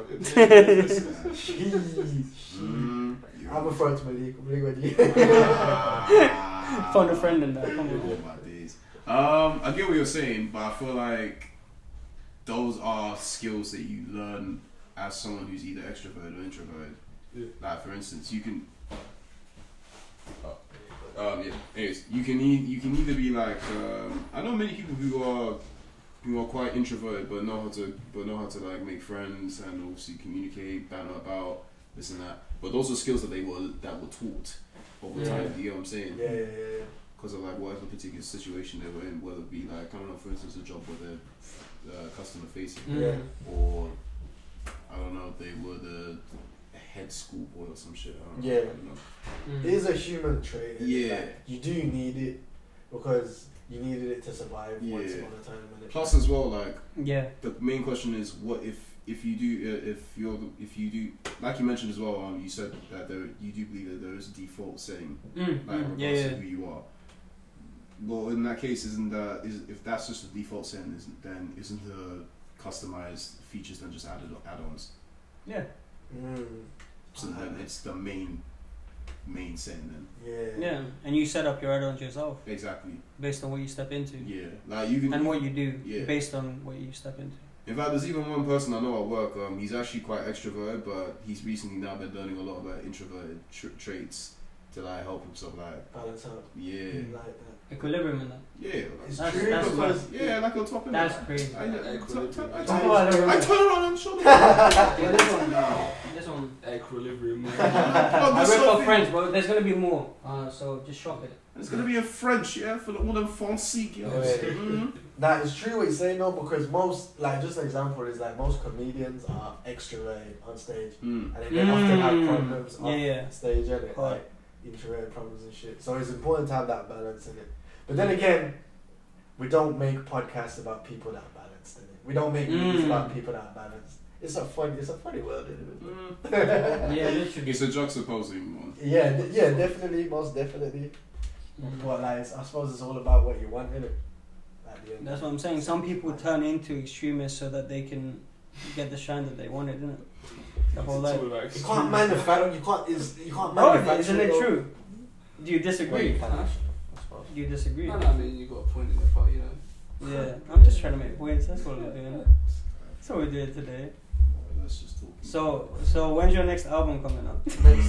[SPEAKER 2] I'm a friend to Malik.
[SPEAKER 1] Found a friend in that.
[SPEAKER 4] Oh my days. I get what you're saying, but I feel like those are skills that you learn as someone who's either extroverted or introverted.
[SPEAKER 3] Yeah.
[SPEAKER 4] Like for instance, you can. Anyways, you can either be like I know many people who are quite introverted but know how to like make friends and obviously communicate, banter about this and that. But those are skills that were taught over time. You get what I'm saying?
[SPEAKER 2] Yeah.
[SPEAKER 4] Because of like whatever particular situation they were in, whether it be like I don't know, for instance, a job where they're customer facing, or I don't know, they were the head schoolboy or some shit. I don't know.
[SPEAKER 2] It is a human trait.
[SPEAKER 4] Yeah.
[SPEAKER 2] Like, you do need it because you needed it to survive once upon a time.
[SPEAKER 4] Plus, as well, like
[SPEAKER 1] the
[SPEAKER 4] main question is what if you do like you mentioned as well. You said that you do believe that there is a default setting, regardless of who you are. Well, in that case, if that's just the default setting, isn't the customized features then just add-ons?
[SPEAKER 1] Yeah.
[SPEAKER 4] So then it's the main setting then.
[SPEAKER 1] Yeah, and you set up your add-ons yourself.
[SPEAKER 4] Exactly.
[SPEAKER 1] Based on what you step into.
[SPEAKER 4] Yeah, like you can.
[SPEAKER 1] And what you do based on what you step into.
[SPEAKER 4] In fact, there's even one person I know at work. He's actually quite extroverted, but he's recently now been learning a lot about introverted traits to like help himself like
[SPEAKER 2] balance out.
[SPEAKER 4] Yeah.
[SPEAKER 2] Like that.
[SPEAKER 1] Equilibrium in that.
[SPEAKER 2] Yeah,
[SPEAKER 1] it's
[SPEAKER 2] true
[SPEAKER 1] because
[SPEAKER 4] like on top of
[SPEAKER 1] that's
[SPEAKER 4] that.
[SPEAKER 1] crazy.
[SPEAKER 4] I turn around and show them.
[SPEAKER 1] This one.
[SPEAKER 3] Equilibrium.
[SPEAKER 1] I work for French, but there's gonna be more. So just shop it.
[SPEAKER 4] It's gonna be in French, for all them fancy girls.
[SPEAKER 2] That is true what you're saying though, because most, like, just an example is like most comedians are extroverted on stage, and they often have problems off stage, and like introverted problems and shit. So it's important to have that balance in it. But then again, we don't make podcasts about people that are balanced in it. We don't make movies about people that are balanced. It's a funny world, isn't it?
[SPEAKER 1] Yeah, literally.
[SPEAKER 4] It's a juxtaposing one.
[SPEAKER 2] Yeah, definitely, most definitely. But like, I suppose it's all about what you want, innit?
[SPEAKER 1] That's what I'm saying. Some people turn into extremists so that they can get the shine that they wanted, isn't it? The whole life.
[SPEAKER 2] You can't manufacture. You can't manufacture.
[SPEAKER 1] Isn't it true? Do you disagree? Do you disagree?
[SPEAKER 3] No, I mean you got a point in the fight, you know.
[SPEAKER 1] Yeah, I'm just trying to make points. That's what we're doing. That's what we're doing today.
[SPEAKER 4] Let's just talk.
[SPEAKER 1] So when's your next album coming up?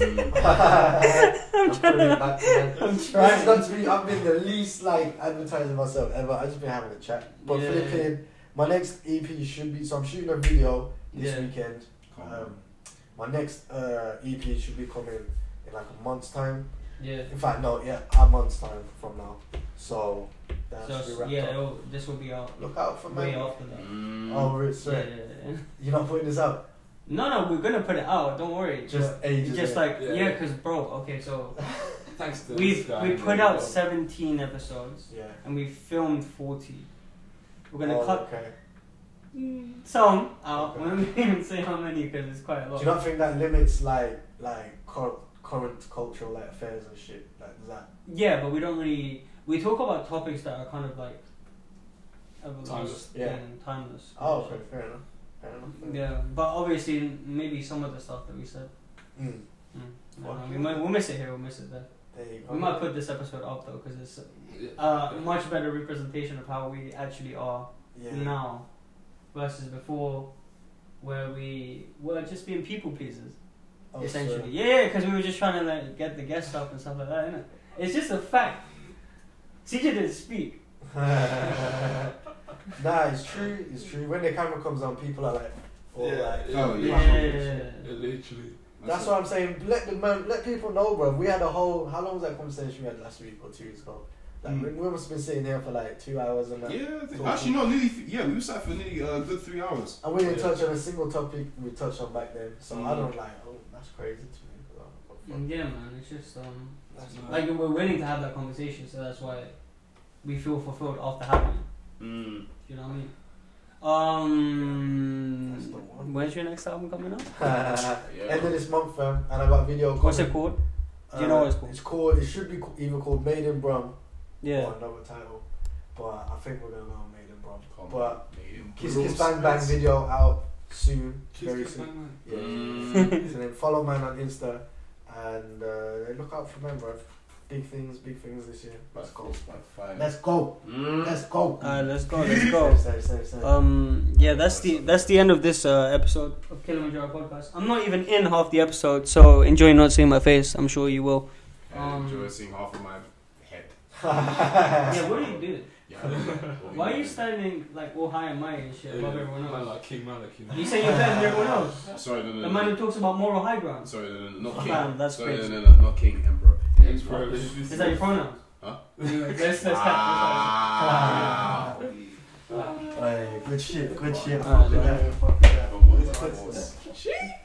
[SPEAKER 2] I'm trying. I've been the least like advertising myself ever. I've just been having a chat. But flipping, my next EP should be. So I'm shooting a video this weekend. My next EP should be coming in like a month's time. Yeah. In fact, no, a month's time from now. So that should be wrapped up.
[SPEAKER 1] This will be out.
[SPEAKER 2] Look out for
[SPEAKER 1] way
[SPEAKER 2] me.
[SPEAKER 1] after that.
[SPEAKER 2] Oh, it's right.
[SPEAKER 1] Yeah.
[SPEAKER 2] You're not putting this out.
[SPEAKER 1] No, we're gonna put it out. Don't worry.
[SPEAKER 2] Just ages.
[SPEAKER 1] Just like because bro. Okay, so
[SPEAKER 3] thanks to
[SPEAKER 1] we put out 17 episodes.
[SPEAKER 2] Yeah.
[SPEAKER 1] And we filmed 40. We're gonna cut
[SPEAKER 2] Okay.
[SPEAKER 1] some out. Okay. We're not even say how many because it's quite a lot.
[SPEAKER 2] Do you not think that limits like current cultural like affairs and shit like that?
[SPEAKER 1] Yeah, but we don't really. We talk about topics that are kind of like
[SPEAKER 3] timeless.
[SPEAKER 1] and timeless.
[SPEAKER 2] Oh, okay, fair enough. Fair enough.
[SPEAKER 1] Yeah, but obviously maybe some of the stuff that we said.
[SPEAKER 2] Mm.
[SPEAKER 1] We'll miss it here. We'll miss it there.
[SPEAKER 2] There you go.
[SPEAKER 1] We might put this episode up though, because it's
[SPEAKER 3] Yeah.
[SPEAKER 1] a much better representation of how we actually are now versus before, where we were just being people pleasers.
[SPEAKER 2] Oh,
[SPEAKER 1] Essentially, yeah, because we were just trying to like get the guests up and stuff like that, innit? It's just a fact. CJ didn't speak.
[SPEAKER 2] Nah, it's true. It's true. When the camera comes on, people are like,
[SPEAKER 4] Oh,
[SPEAKER 1] Yeah.
[SPEAKER 3] Literally.
[SPEAKER 2] That's what I'm saying. Let people know, bro. We had a whole. How long was that conversation we had last week or 2 weeks ago? Like we must have been sitting here for like 2 hours and that.
[SPEAKER 4] Yeah, actually, no, nearly. Yeah, we were sat for nearly a good 3 hours.
[SPEAKER 2] And we didn't touch on a single topic we touched on back then. So I don't like. Oh, that's crazy to me. 'Cause
[SPEAKER 1] Yeah, man. It's just
[SPEAKER 2] That's
[SPEAKER 1] like we're willing to have that conversation, so that's why we feel fulfilled after having it. You know what I mean?
[SPEAKER 2] That's the one.
[SPEAKER 1] When's your next album coming out?
[SPEAKER 2] End of this month, fam. And I got a video.
[SPEAKER 1] What's it called? Do you know what it's called?
[SPEAKER 2] It's called. It should be either called Made in Brum
[SPEAKER 1] Yeah.
[SPEAKER 2] or another title. But I think we're gonna go on Made in Brum.
[SPEAKER 4] Come
[SPEAKER 2] But
[SPEAKER 4] on, mate.
[SPEAKER 2] Kiss Kiss Bang Bang video out soon, very
[SPEAKER 3] Kiss,
[SPEAKER 2] soon.
[SPEAKER 3] bang, man.
[SPEAKER 2] Yeah. So then follow man on Insta and look out for them, bro. Big things this year. Let's go. Let's go. Let's go.
[SPEAKER 1] Alright, let's go. Let's go.
[SPEAKER 2] Same.
[SPEAKER 1] Yeah, that's the end of this episode of Kilimanjaro podcast. I'm not even in half the episode, so enjoy not seeing my face. I'm sure you will.
[SPEAKER 4] I enjoy seeing half of my head.
[SPEAKER 1] Yeah, what do you do?
[SPEAKER 4] Yeah.
[SPEAKER 1] Why are you standing like all high and mighty and shit above everyone
[SPEAKER 3] Man
[SPEAKER 1] else?
[SPEAKER 3] like King Malik, you know.
[SPEAKER 1] You say you're better than everyone else.
[SPEAKER 4] Sorry, no.
[SPEAKER 1] The man who talks about moral high ground.
[SPEAKER 4] Sorry, no, not
[SPEAKER 1] Oh,
[SPEAKER 4] King.
[SPEAKER 1] man, that's
[SPEAKER 4] Sorry,
[SPEAKER 1] crazy.
[SPEAKER 4] no, not King, Emperor.
[SPEAKER 3] Emperor.
[SPEAKER 1] Is that your pronouns?
[SPEAKER 4] Huh?
[SPEAKER 1] Anyway, let's
[SPEAKER 4] Wow.
[SPEAKER 2] Good shit.
[SPEAKER 1] Alright,
[SPEAKER 2] Fuck that.
[SPEAKER 4] Jeez.